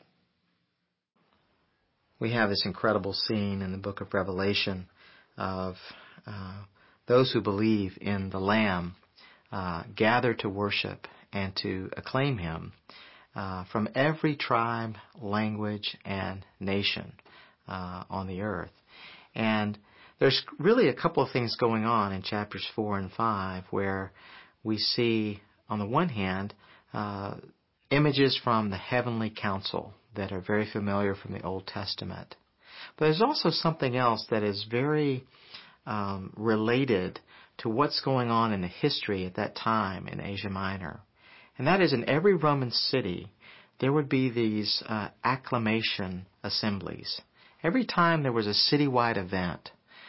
We have this incredible scene in the book of Revelation of those who believe in the Lamb gather to worship and to acclaim Him from every tribe, language, and nation on the earth. And there's really a couple of things going on in chapters 4 and 5 where we see, on the one hand, images from the heavenly council that are very familiar from the Old Testament. But there's also something else that is very related to what's going on in the history at that time in Asia Minor. And that is, in every Roman city, there would be these acclamation assemblies. Every time there was a citywide event,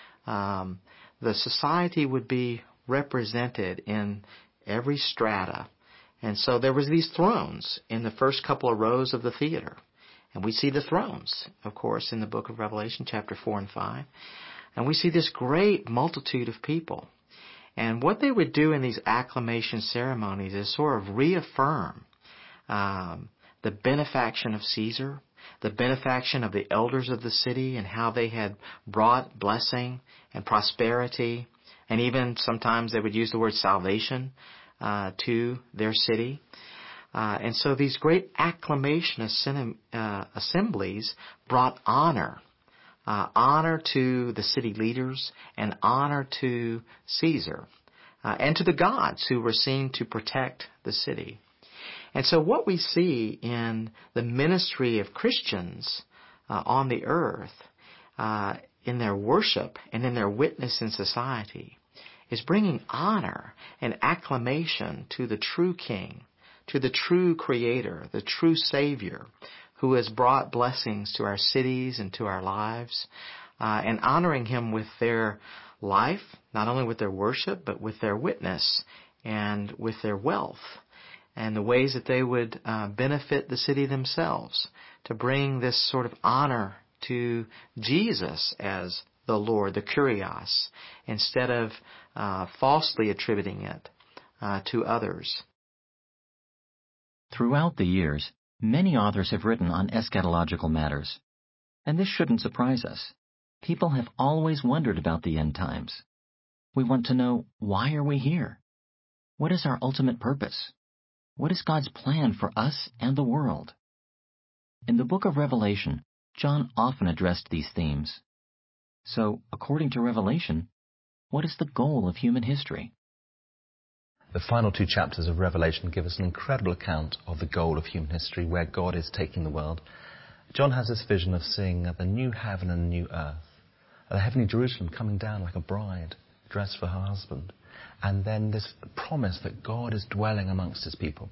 the society would be represented in every strata. And so there was these thrones in the first couple of rows of the theater. And we see the thrones, of course, in the book of Revelation, chapter 4 and 5. And we see this great multitude of people. And what they would do in these acclamation ceremonies is sort of reaffirm the benefaction of Caesar, the benefaction of the elders of the city, and how they had brought blessing and prosperity, and even sometimes they would use the word salvation to their city. And so these great acclamation assemblies brought honor to the city leaders and honor to Caesar and to the gods who were seen to protect the city. And so what we see in the ministry of Christians on the earth, in their worship and in their witness in society, is bringing honor and acclamation to the true King, to the true Creator, the true Savior, who has brought blessings to our cities and to our lives, and honoring Him with their life, not only with their worship, but with their witness and with their wealth, and the ways that they would benefit the city themselves, to bring this sort of honor to Jesus as the Lord, the Kurios, instead of falsely attributing it to others. Throughout the years, many authors have written on eschatological matters. And this shouldn't surprise us. People have always wondered about the end times. We want to know, why are we here? What is our ultimate purpose? What is God's plan for us and the world? In the book of Revelation, John often addressed these themes. So, according to Revelation, what is the goal of human history? The final 2 chapters of Revelation give us an incredible account of the goal of human history, where God is taking the world. John has this vision of seeing the new heaven and new earth, the heavenly Jerusalem coming down like a bride dressed for her husband, and then this promise that God is dwelling amongst his people.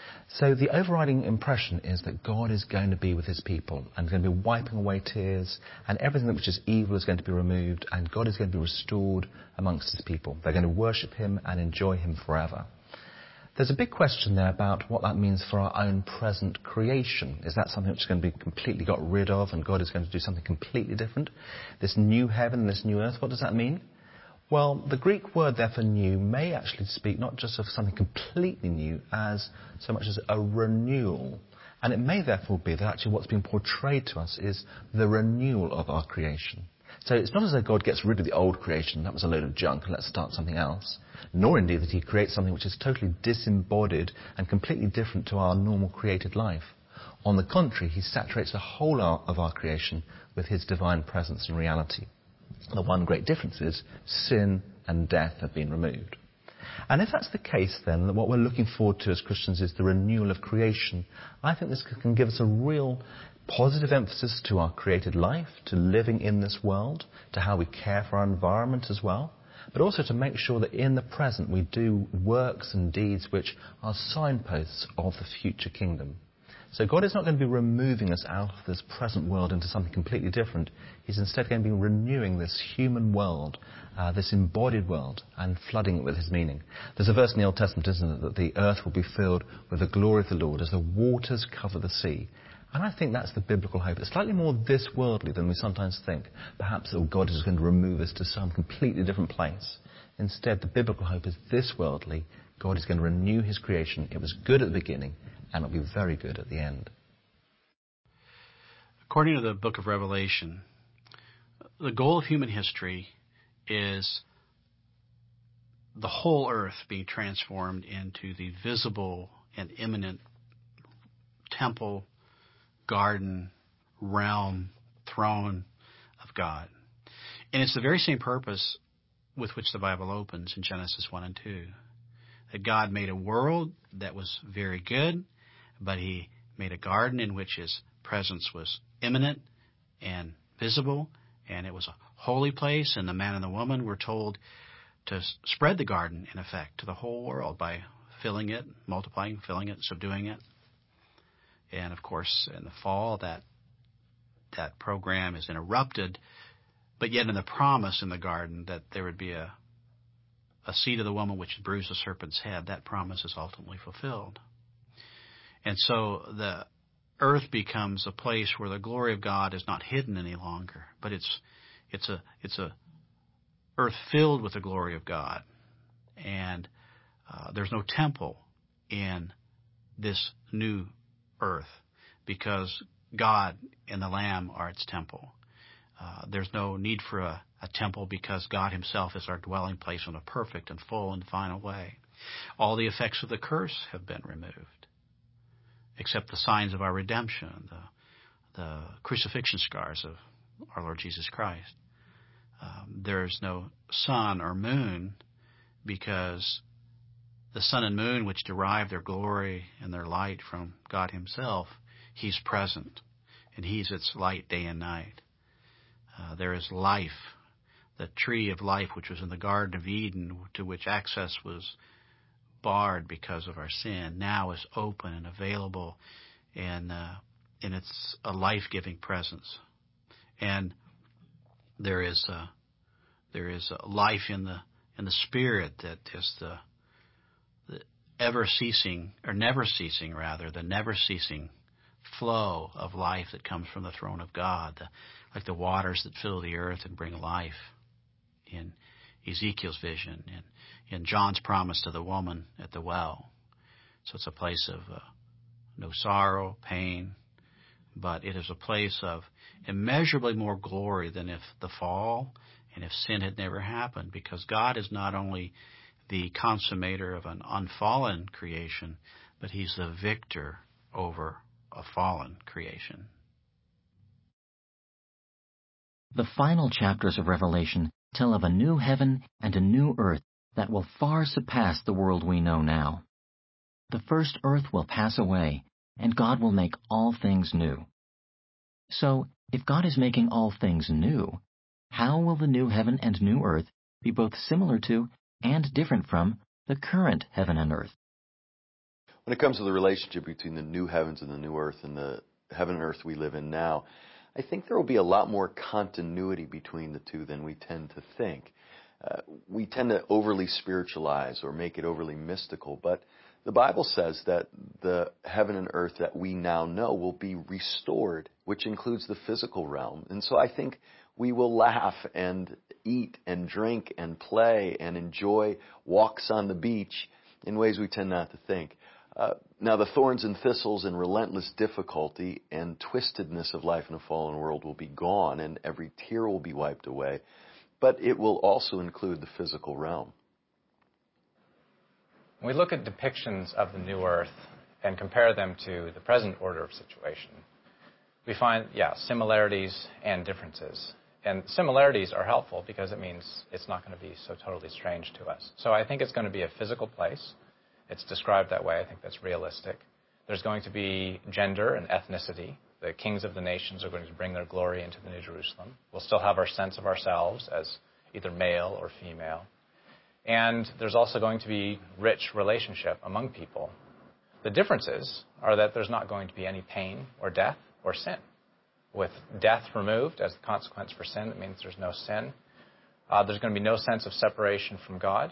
So the overriding impression is that God is going to be with his people and going to be wiping away tears, and everything which is evil is going to be removed, and God is going to be restored amongst his people. They're going to worship him and enjoy him forever. There's a big question there about what that means for our own present creation. Is that something which is going to be completely got rid of, and God is going to do something completely different? This new heaven, this new earth, what does that mean? Well, the Greek word there for new may actually speak not just of something completely new as so much as a renewal. And it may therefore be that actually what's being portrayed to us is the renewal of our creation. So it's not as though God gets rid of the old creation, that was a load of junk, and let's start something else. Nor indeed that he creates something which is totally disembodied and completely different to our normal created life. On the contrary, he saturates the whole of our creation with his divine presence and reality. The one great difference is sin and death have been removed. And if that's the case, then, that what we're looking forward to as Christians is the renewal of creation, I think this can give us a real positive emphasis to our created life, to living in this world, to how we care for our environment as well, but also to make sure that in the present we do works and deeds which are signposts of the future kingdom. So God is not going to be removing us out of this present world into something completely different. He's instead going to be renewing this human world, this embodied world, and flooding it with his meaning. There's a verse in the Old Testament, isn't it, that the earth will be filled with the glory of the Lord as the waters cover the sea. And I think that's the biblical hope. It's slightly more this worldly than we sometimes think. Perhaps God is going to remove us to some completely different place. Instead, the biblical hope is this worldly. God is going to renew his creation. It was good at the beginning, and it'll be very good at the end. According to the book of Revelation, the goal of human history is the whole earth being transformed into the visible and imminent temple, garden, realm, throne of God. And it's the very same purpose with which the Bible opens in Genesis 1 and 2. That God made a world that was very good, but he made a garden in which his presence was imminent and visible, and it was a holy place, and the man and the woman were told to spread the garden, in effect, to the whole world by filling it, multiplying, filling it, subduing it. And, of course, in the fall, that program is interrupted, but yet in the promise in the garden that there would be a seed of the woman which would bruise the serpent's head, that promise is ultimately fulfilled. And so the earth becomes a place where the glory of God is not hidden any longer, but it's a earth filled with the glory of God. And there's no temple in this new earth because God and the Lamb are its temple. There's no need for a temple because God himself is our dwelling place in a perfect and full and final way. All the effects of the curse have been removed, except the signs of our redemption, the crucifixion scars of our Lord Jesus Christ. There's no sun or moon because the sun and moon, which derive their glory and their light from God himself, he's present, and he's its light day and night. There is life, the tree of life which was in the Garden of Eden, to which access was barred because of our sin, now is open and available, and it's a life-giving presence. And there is a life in the Spirit that is the never ceasing flow of life that comes from the throne of God, like the waters that fill the earth and bring life in Ezekiel's vision and in John's promise to the woman at the well. So it's a place of no sorrow, pain, but it is a place of immeasurably more glory than if the fall and if sin had never happened, because God is not only the consummator of an unfallen creation, but he's the victor over a fallen creation. The final chapters of Revelation tell of a new heaven and a new earth that will far surpass the world we know now. The first earth will pass away, and God will make all things new. So, if God is making all things new, how will the new heaven and new earth be both similar to and different from the current heaven and earth? When it comes to the relationship between the new heavens and the new earth and the heaven and earth we live in now, I think there will be a lot more continuity between the two than we tend to think. We tend to overly spiritualize or make it overly mystical, but the Bible says that the heaven and earth that we now know will be restored, which includes the physical realm. And so I think we will laugh and eat and drink and play and enjoy walks on the beach in ways we tend not to think. Now, the thorns and thistles and relentless difficulty and twistedness of life in a fallen world will be gone, and every tear will be wiped away. But it will also include the physical realm. When we look at depictions of the new earth and compare them to the present order of situation, we find, similarities and differences. And similarities are helpful because it means it's not going to be so totally strange to us. So I think it's going to be a physical place. It's described that way. I think that's realistic. There's going to be gender and ethnicity. The kings of the nations are going to bring their glory into the New Jerusalem. We'll still have our sense of ourselves as either male or female. And there's also going to be rich relationship among people. The differences are that there's not going to be any pain or death or sin. With death removed as the consequence for sin, it means there's no sin. There's going to be no sense of separation from God.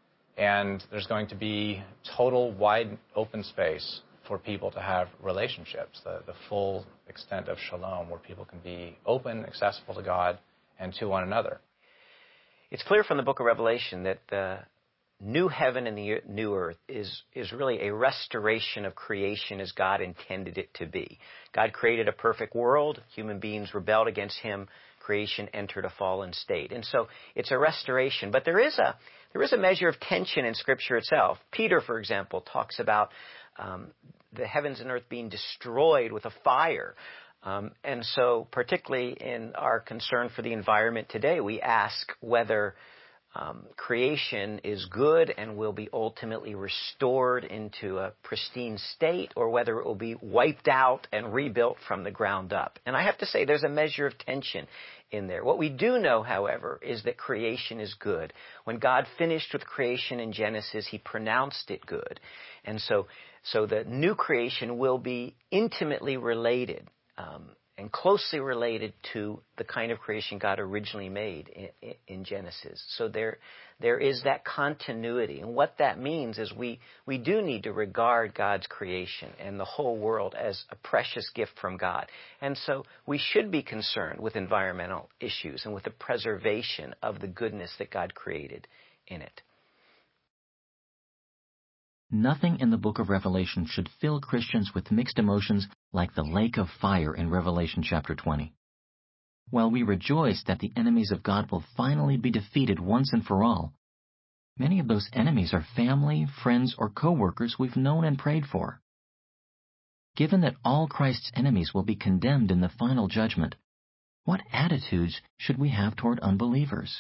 And there's going to be total wide open space for people to have relationships, the full extent of shalom, where people can be open, accessible to God and to one another. It's clear from the book of Revelation that the new heaven and the new earth is really a restoration of creation as God intended it to be. God created a perfect world. Human beings rebelled against him. Creation entered a fallen state. And so it's a restoration. But there is a measure of tension in Scripture itself. Peter, for example, talks about the heavens and earth being destroyed with a fire. And so particularly in our concern for the environment today, we ask whether creation is good and will be ultimately restored into a pristine state, or whether it will be wiped out and rebuilt from the ground up. And I have to say there's a measure of tension in there. What we do know, however, is that creation is good. When God finished with creation in Genesis, he pronounced it good. And so the new creation will be intimately related and closely related to the kind of creation God originally made in Genesis. So there is that continuity. And what that means is we do need to regard God's creation and the whole world as a precious gift from God. And so we should be concerned with environmental issues and with the preservation of the goodness that God created in it. Nothing in the book of Revelation should fill Christians with mixed emotions like the lake of fire in Revelation chapter 20. While we rejoice that the enemies of God will finally be defeated once and for all, many of those enemies are family, friends, or co-workers we've known and prayed for. Given that all Christ's enemies will be condemned in the final judgment, what attitudes should we have toward unbelievers?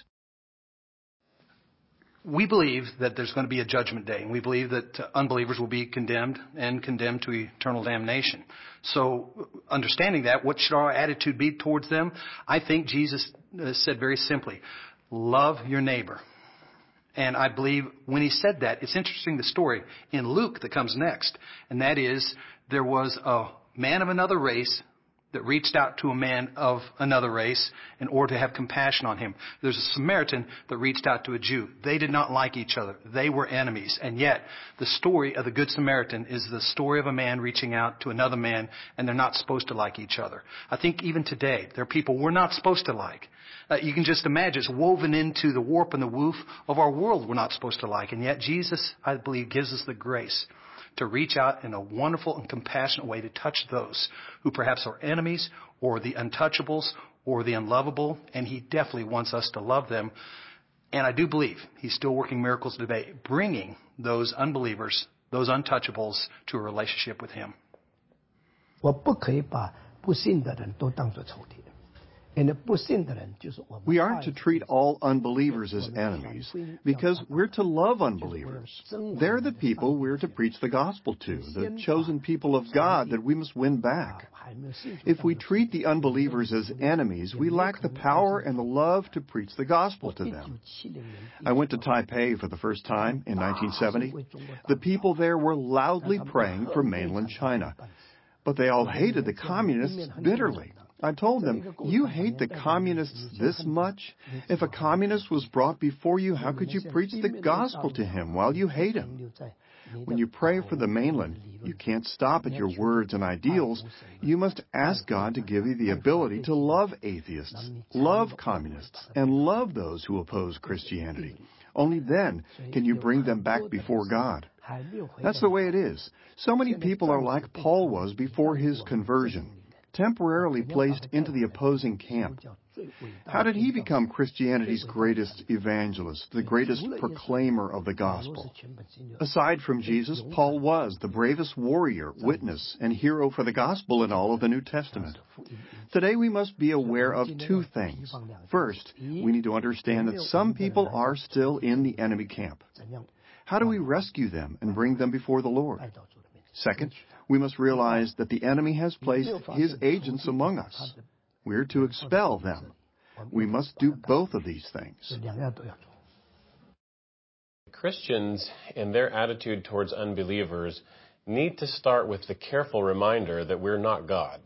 We believe that there's going to be a judgment day, and we believe that unbelievers will be condemned and condemned to eternal damnation. So, understanding that, what should our attitude be towards them? I think Jesus said very simply, love your neighbor. And I believe when he said that, it's interesting the story in Luke that comes next, and that is there was a man of another race that reached out to a man of another race in order to have compassion on him. There's a Samaritan that reached out to a Jew. They did not like each other. They were enemies. And yet, the story of the Good Samaritan is the story of a man reaching out to another man, and they're not supposed to like each other. I think even today, there are people we're not supposed to like. You can just imagine it's woven into the warp and the woof of our world we're not supposed to like. And yet, Jesus, I believe, gives us the grace to reach out in a wonderful and compassionate way to touch those who perhaps are enemies or the untouchables or the unlovable, and he definitely wants us to love them. And I do believe he's still working miracles today, bringing those unbelievers, those untouchables, to a relationship with him. 我不可以把不信的人都当作仇敌， We aren't to treat all unbelievers as enemies because we're to love unbelievers. They're the people we're to preach the gospel to, the chosen people of God that we must win back. If we treat the unbelievers as enemies, we lack the power and the love to preach the gospel to them. I went to Taipei for the first time in 1970. The people there were loudly praying for mainland China, but they all hated the communists bitterly. I told them, you hate the communists this much? If a communist was brought before you, how could you preach the gospel to him while you hate him? When you pray for the mainland, you can't stop at your words and ideals. You must ask God to give you the ability to love atheists, love communists, and love those who oppose Christianity. Only then can you bring them back before God. That's the way it is. So many people are like Paul was before his conversion, temporarily placed into the opposing camp. How did he become Christianity's greatest evangelist, the greatest proclaimer of the gospel? Aside from Jesus, Paul was the bravest warrior, witness, and hero for the gospel in all of the New Testament. Today we must be aware of two things. First, we need to understand that some people are still in the enemy camp. How do we rescue them and bring them before the Lord? Second, we must realize that the enemy has placed his agents among us. We're to expel them. We must do both of these things. Christians, in their attitude towards unbelievers, need to start with the careful reminder that we're not God.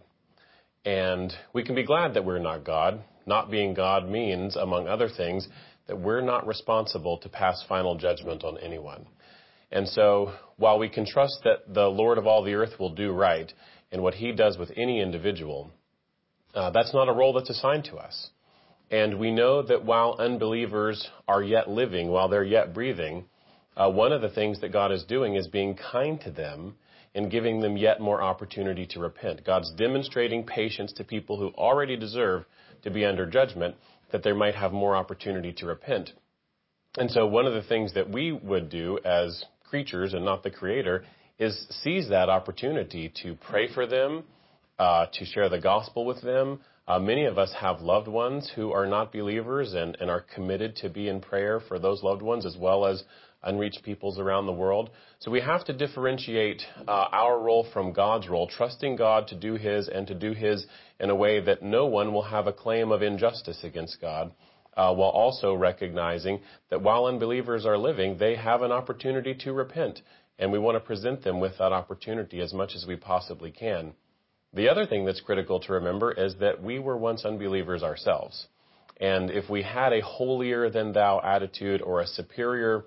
And we can be glad that we're not God. Not being God means, among other things, that we're not responsible to pass final judgment on anyone. And so, while we can trust that the Lord of all the earth will do right in what he does with any individual, that's not a role that's assigned to us. And we know that while unbelievers are yet living, while they're yet breathing, one of the things that God is doing is being kind to them and giving them yet more opportunity to repent. God's demonstrating patience to people who already deserve to be under judgment, that they might have more opportunity to repent. And so one of the things that we would do as creatures and not the Creator is seize that opportunity to pray for them, to share the gospel with them. Many of us have loved ones who are not believers and are committed to be in prayer for those loved ones as well as unreached peoples around the world. So we have to differentiate our role from God's role, trusting God to do His and to do His in a way that no one will have a claim of injustice against God, while also recognizing that while unbelievers are living, they have an opportunity to repent, and we want to present them with that opportunity as much as we possibly can. The other thing that's critical to remember is that we were once unbelievers ourselves. And if we had a holier-than-thou attitude or a superior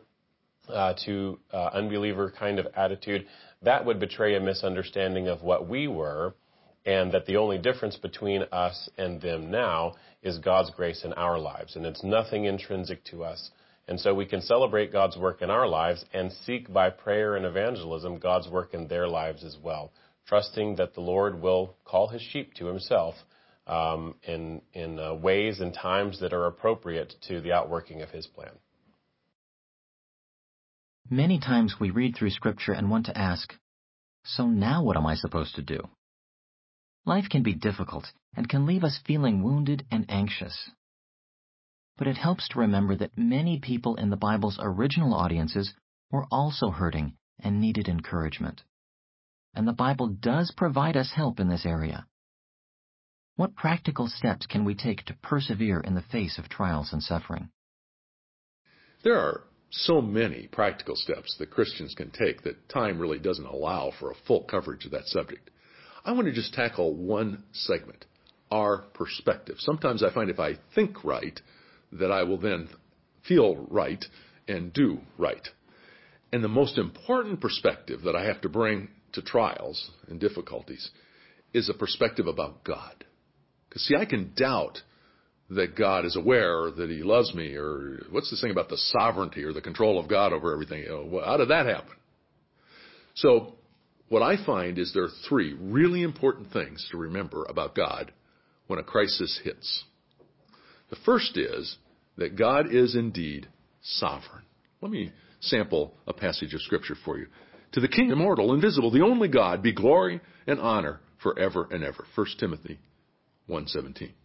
to unbeliever kind of attitude, that would betray a misunderstanding of what we were, and that the only difference between us and them now is God's grace in our lives. And it's nothing intrinsic to us. And so we can celebrate God's work in our lives and seek by prayer and evangelism God's work in their lives as well, trusting that the Lord will call His sheep to Himself in ways and times that are appropriate to the outworking of His plan. Many times we read through Scripture and want to ask, so now what am I supposed to do? Life can be difficult and can leave us feeling wounded and anxious. But it helps to remember that many people in the Bible's original audiences were also hurting and needed encouragement. And the Bible does provide us help in this area. What practical steps can we take to persevere in the face of trials and suffering? There are so many practical steps that Christians can take that time really doesn't allow for a full coverage of that subject. I want to just tackle one segment, our perspective. Sometimes I find if I think right, that I will then feel right and do right. And the most important perspective that I have to bring to trials and difficulties is a perspective about God. Because see, I can doubt that God is aware that He loves me, or what's this thing about the sovereignty or the control of God over everything? How did that happen? So what I find is there are three really important things to remember about God when a crisis hits. The first is that God is indeed sovereign. Let me sample a passage of Scripture for you. To the King immortal, invisible, the only God, be glory and honor forever and ever. 1 Timothy 1:17.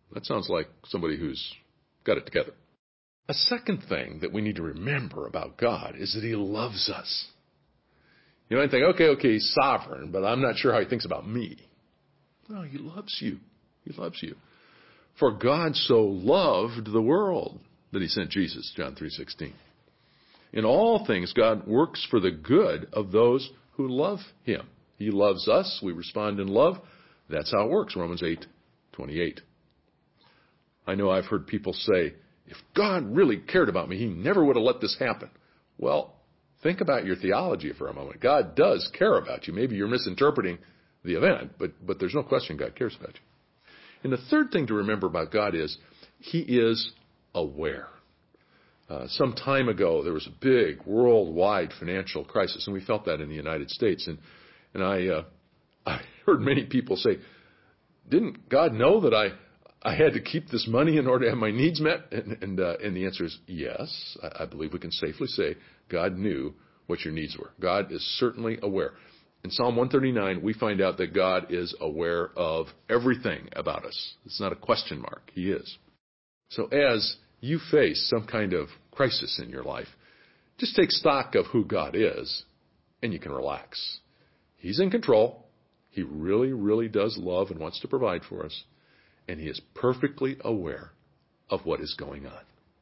That sounds like somebody who's got it together. A second thing that we need to remember about God is that He loves us. You might think, okay, He's sovereign, but I'm not sure how He thinks about me. No, He loves you. He loves you. For God so loved the world that He sent Jesus, John 3:16. In all things, God works for the good of those who love Him. He loves us. We respond in love. That's how it works, Romans 8:28. I know I've heard people say, if God really cared about me, He never would have let this happen. Well, think about your theology for a moment. God does care about you. Maybe you're misinterpreting the event, but there's no question God cares about you. And the third thing to remember about God is He is aware. Some time ago, there was a big worldwide financial crisis, and we felt that in the United States. And I heard many people say, didn't God know that I had to keep this money in order to have my needs met? And the answer is yes. I believe we can safely say God knew what your needs were. God is certainly aware. In Psalm 139, we find out that God is aware of everything about us. It's not a question mark. He is. So as you face some kind of crisis in your life, just take stock of who God is, and you can relax. He's in control. He really, really does love and wants to provide for us, and He is perfectly aware of what is going on.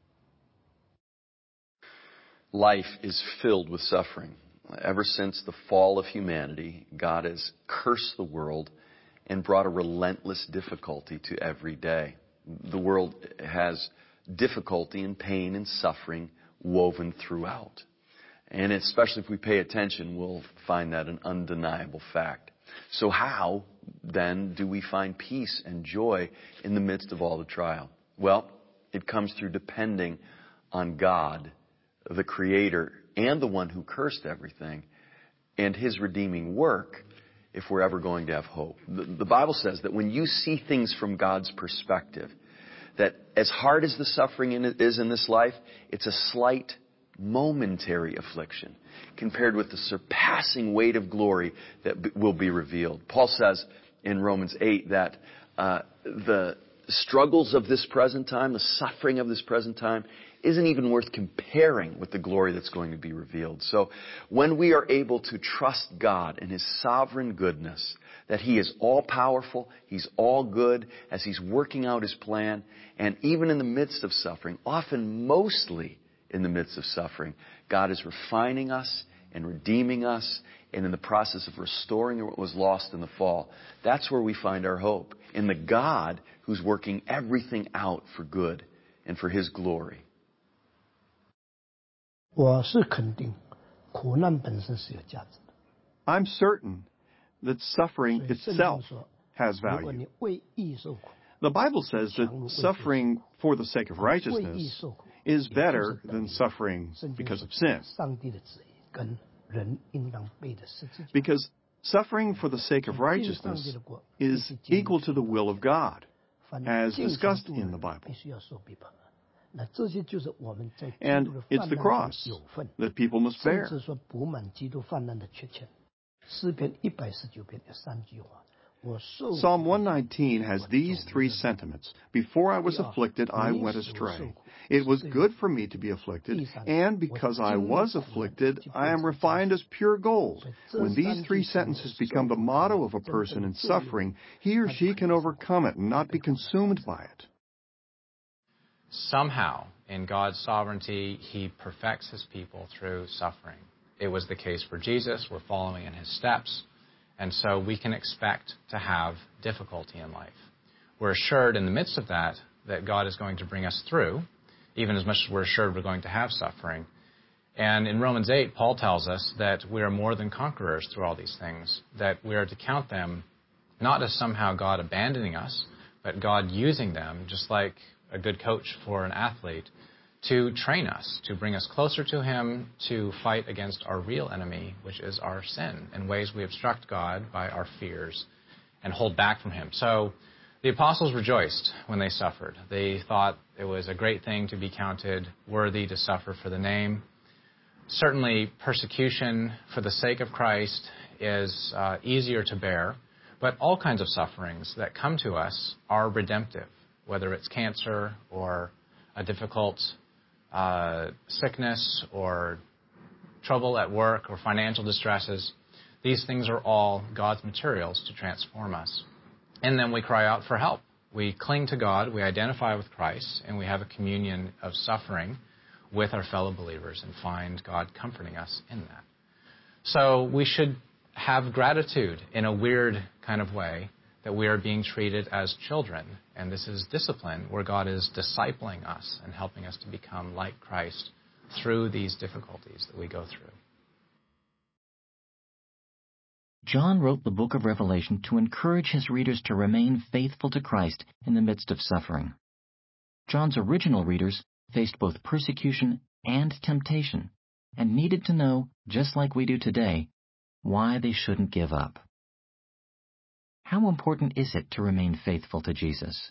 Life is filled with suffering. Ever since the fall of humanity, God has cursed the world and brought a relentless difficulty to every day. The world has difficulty and pain and suffering woven throughout. And especially if we pay attention, we'll find that an undeniable fact. So how, then, do we find peace and joy in the midst of all the trial? Well, it comes through depending on God, the Creator, and the one who cursed everything, and His redeeming work, if we're ever going to have hope. The Bible says that when you see things from God's perspective, that as hard as the suffering is in this life, it's a slight, momentary affliction compared with the surpassing weight of glory that will be revealed. Paul says in Romans 8 that the struggles of this present time, the suffering of this present time, isn't even worth comparing with the glory that's going to be revealed. So when we are able to trust God in His sovereign goodness, that He is all-powerful, He's all good, as He's working out His plan, and even in the midst of suffering, often mostly in the midst of suffering, God is refining us and redeeming us, and in the process of restoring what was lost in the fall. That's where we find our hope, in the God who's working everything out for good and for His glory. I'm certain that suffering itself has value. The Bible says that suffering for the sake of righteousness is better than suffering because of sin. Because suffering for the sake of righteousness is equal to the will of God, as discussed in the Bible. And it's the cross that people must bear. Psalm 119 has these three sentiments. Before I was afflicted, I went astray. It was good for me to be afflicted, and because I was afflicted, I am refined as pure gold. When these three sentences become the motto of a person in suffering, he or she can overcome it and not be consumed by it. Somehow, in God's sovereignty, He perfects His people through suffering. It was the case for Jesus. We're following in His steps. And so we can expect to have difficulty in life. We're assured in the midst of that God is going to bring us through, even as much as we're assured we're going to have suffering. And in Romans 8, Paul tells us that we are more than conquerors through all these things, that we are to count them not as somehow God abandoning us, but God using them, just like a good coach for an athlete, to train us, to bring us closer to Him, to fight against our real enemy, which is our sin, in ways we obstruct God by our fears and hold back from Him. So the apostles rejoiced when they suffered. They thought it was a great thing to be counted worthy to suffer for the name. Certainly, persecution for the sake of Christ is easier to bear, but all kinds of sufferings that come to us are redemptive. whether it's cancer or a difficult sickness or trouble at work or financial distresses. These things are all God's materials to transform us. And then we cry out for help. We cling to God, we identify with Christ, and we have a communion of suffering with our fellow believers and find God comforting us in that. So we should have gratitude in a weird kind of way that we are being treated as children. And this is discipline where God is discipling us and helping us to become like Christ through these difficulties that we go through. John wrote the book of Revelation to encourage his readers to remain faithful to Christ in the midst of suffering. John's original readers faced both persecution and temptation and needed to know, just like we do today, why they shouldn't give up. How important is it to remain faithful to Jesus?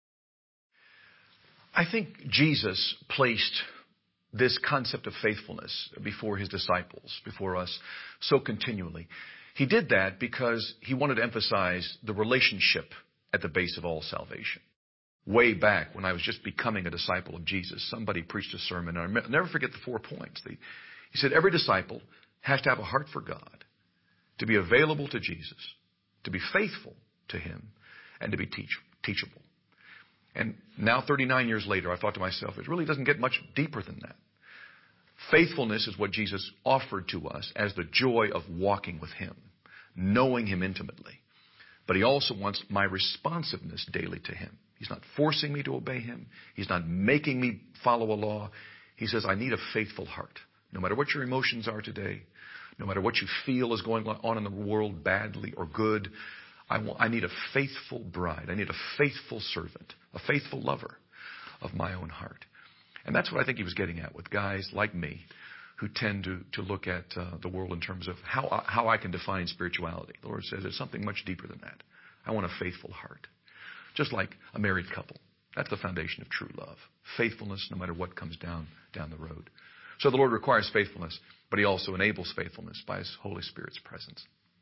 I think Jesus placed this concept of faithfulness before his disciples, before us, so continually. He did that because he wanted to emphasize the relationship at the base of all salvation. Way back when I was just becoming a disciple of Jesus, somebody preached a sermon, and I'll never forget the 4 points. He said every disciple has to have a heart for God, to be available to Jesus, to be faithful to him, and to be teachable. And now 39 years later, I thought to myself, it really doesn't get much deeper than that. Faithfulness is what Jesus offered to us as the joy of walking with him, knowing him intimately. But he also wants my responsiveness daily to him. He's not forcing me to obey him. He's not making me follow a law. He says, I need a faithful heart. No matter what your emotions are today, no matter what you feel is going on in the world, badly or good, I need a faithful bride. I need a faithful servant, a faithful lover of my own heart. And that's what I think he was getting at with guys like me who tend to look at the world in terms of how I can define spirituality. The Lord says there's something much deeper than that. I want a faithful heart. Just like a married couple. That's the foundation of true love. Faithfulness no matter what comes down the road. So the Lord requires faithfulness, but he also enables faithfulness by his Holy Spirit's presence.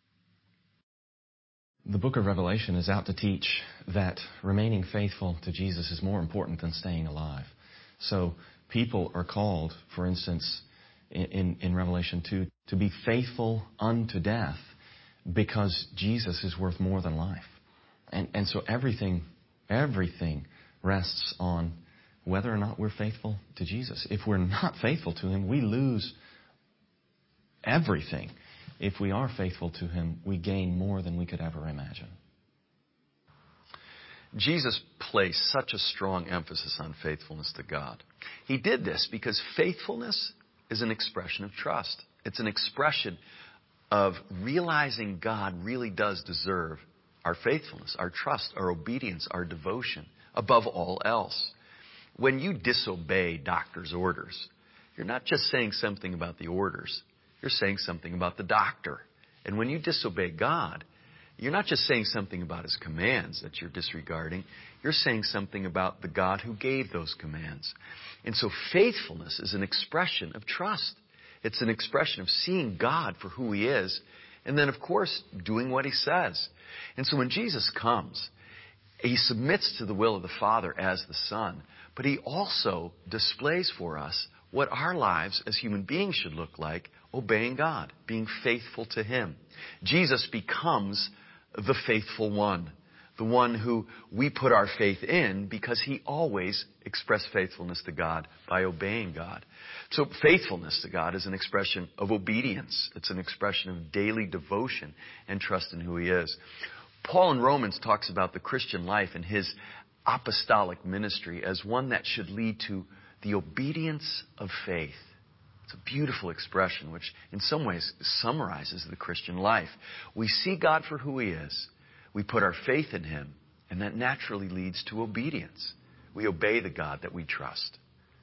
The book of Revelation is out to teach that remaining faithful to Jesus is more important than staying alive. So people are called, for instance, in Revelation 2, to be faithful unto death because Jesus is worth more than life. And so everything rests on whether or not we're faithful to Jesus. If we're not faithful to him, we lose everything. If we are faithful to him, we gain more than we could ever imagine. Jesus placed such a strong emphasis on faithfulness to God. He did this because faithfulness is an expression of trust. It's an expression of realizing God really does deserve our faithfulness, our trust, our obedience, our devotion, above all else. When you disobey doctor's orders, you're not just saying something about the orders. You're saying something about the doctor. And when you disobey God, you're not just saying something about his commands that you're disregarding. You're saying something about the God who gave those commands. And so faithfulness is an expression of trust. It's an expression of seeing God for who he is, and then, of course, doing what he says. And so when Jesus comes, he submits to the will of the Father as the Son, but he also displays for us what our lives as human beings should look like, obeying God, being faithful to him. Jesus becomes the faithful one, the one who we put our faith in because he always expressed faithfulness to God by obeying God. So faithfulness to God is an expression of obedience. It's an expression of daily devotion and trust in who he is. Paul in Romans talks about the Christian life and his apostolic ministry as one that should lead to the obedience of faith. It's a beautiful expression which in some ways summarizes the Christian life. We see God for who he is. We put our faith in him, and that naturally leads to obedience. We obey the God that we trust.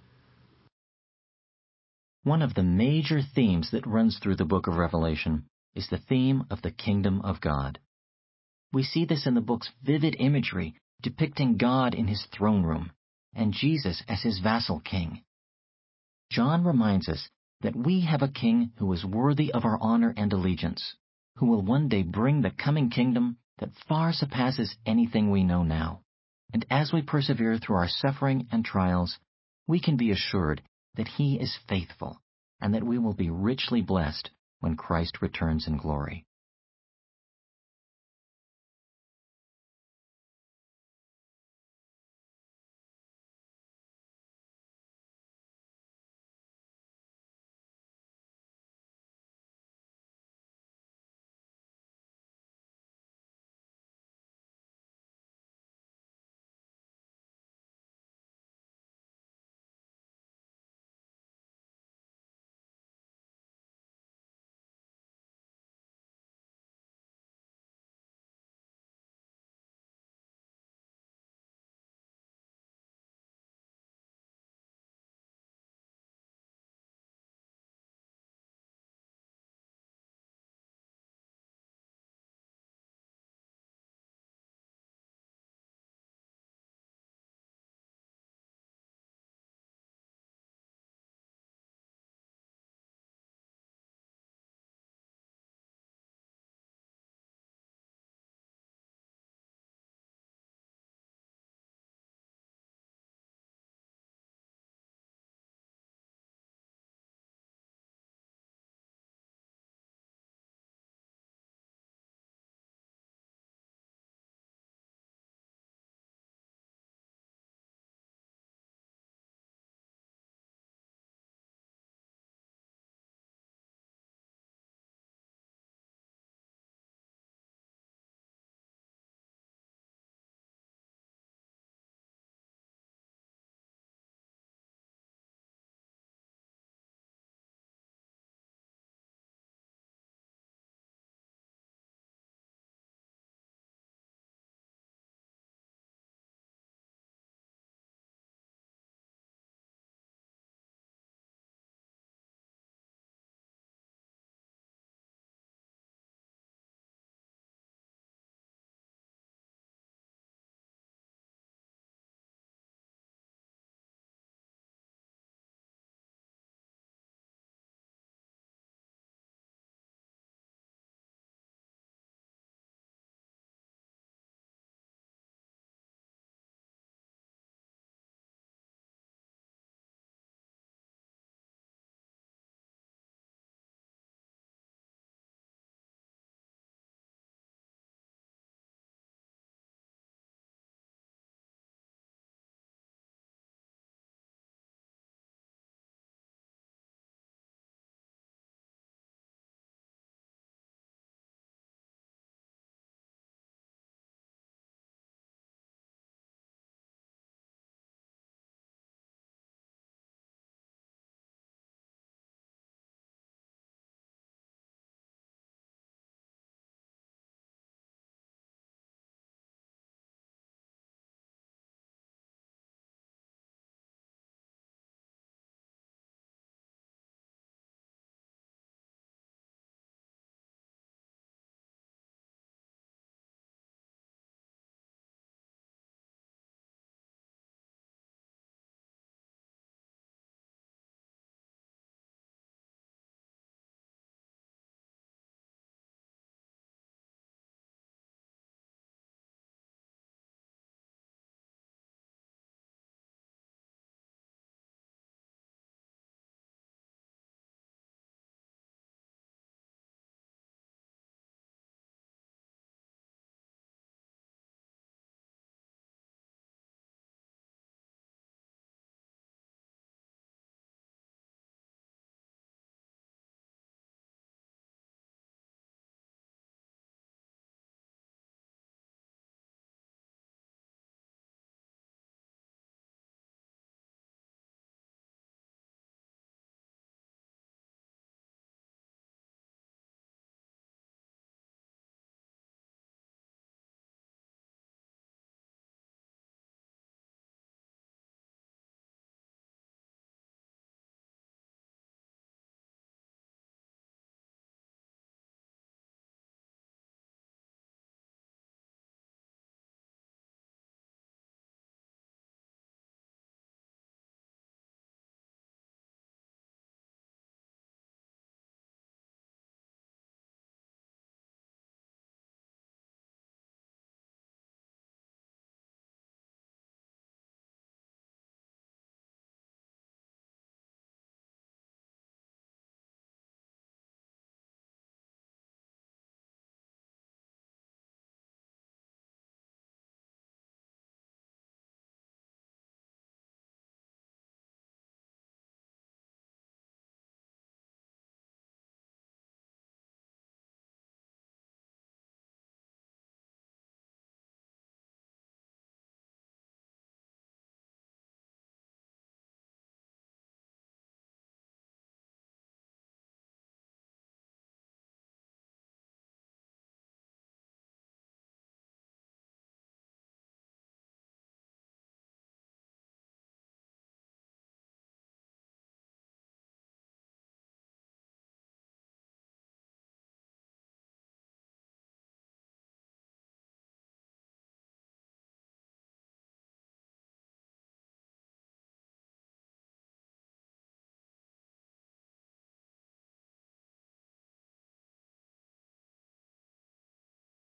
One of the major themes that runs through the book of Revelation is the theme of the kingdom of God. We see this in the book's vivid imagery depicting God in his throne room and Jesus as his vassal king. John reminds us that we have a king who is worthy of our honor and allegiance, who will one day bring the coming kingdom that far surpasses anything we know now. And as we persevere through our suffering and trials, we can be assured that He is faithful and that we will be richly blessed when Christ returns in glory.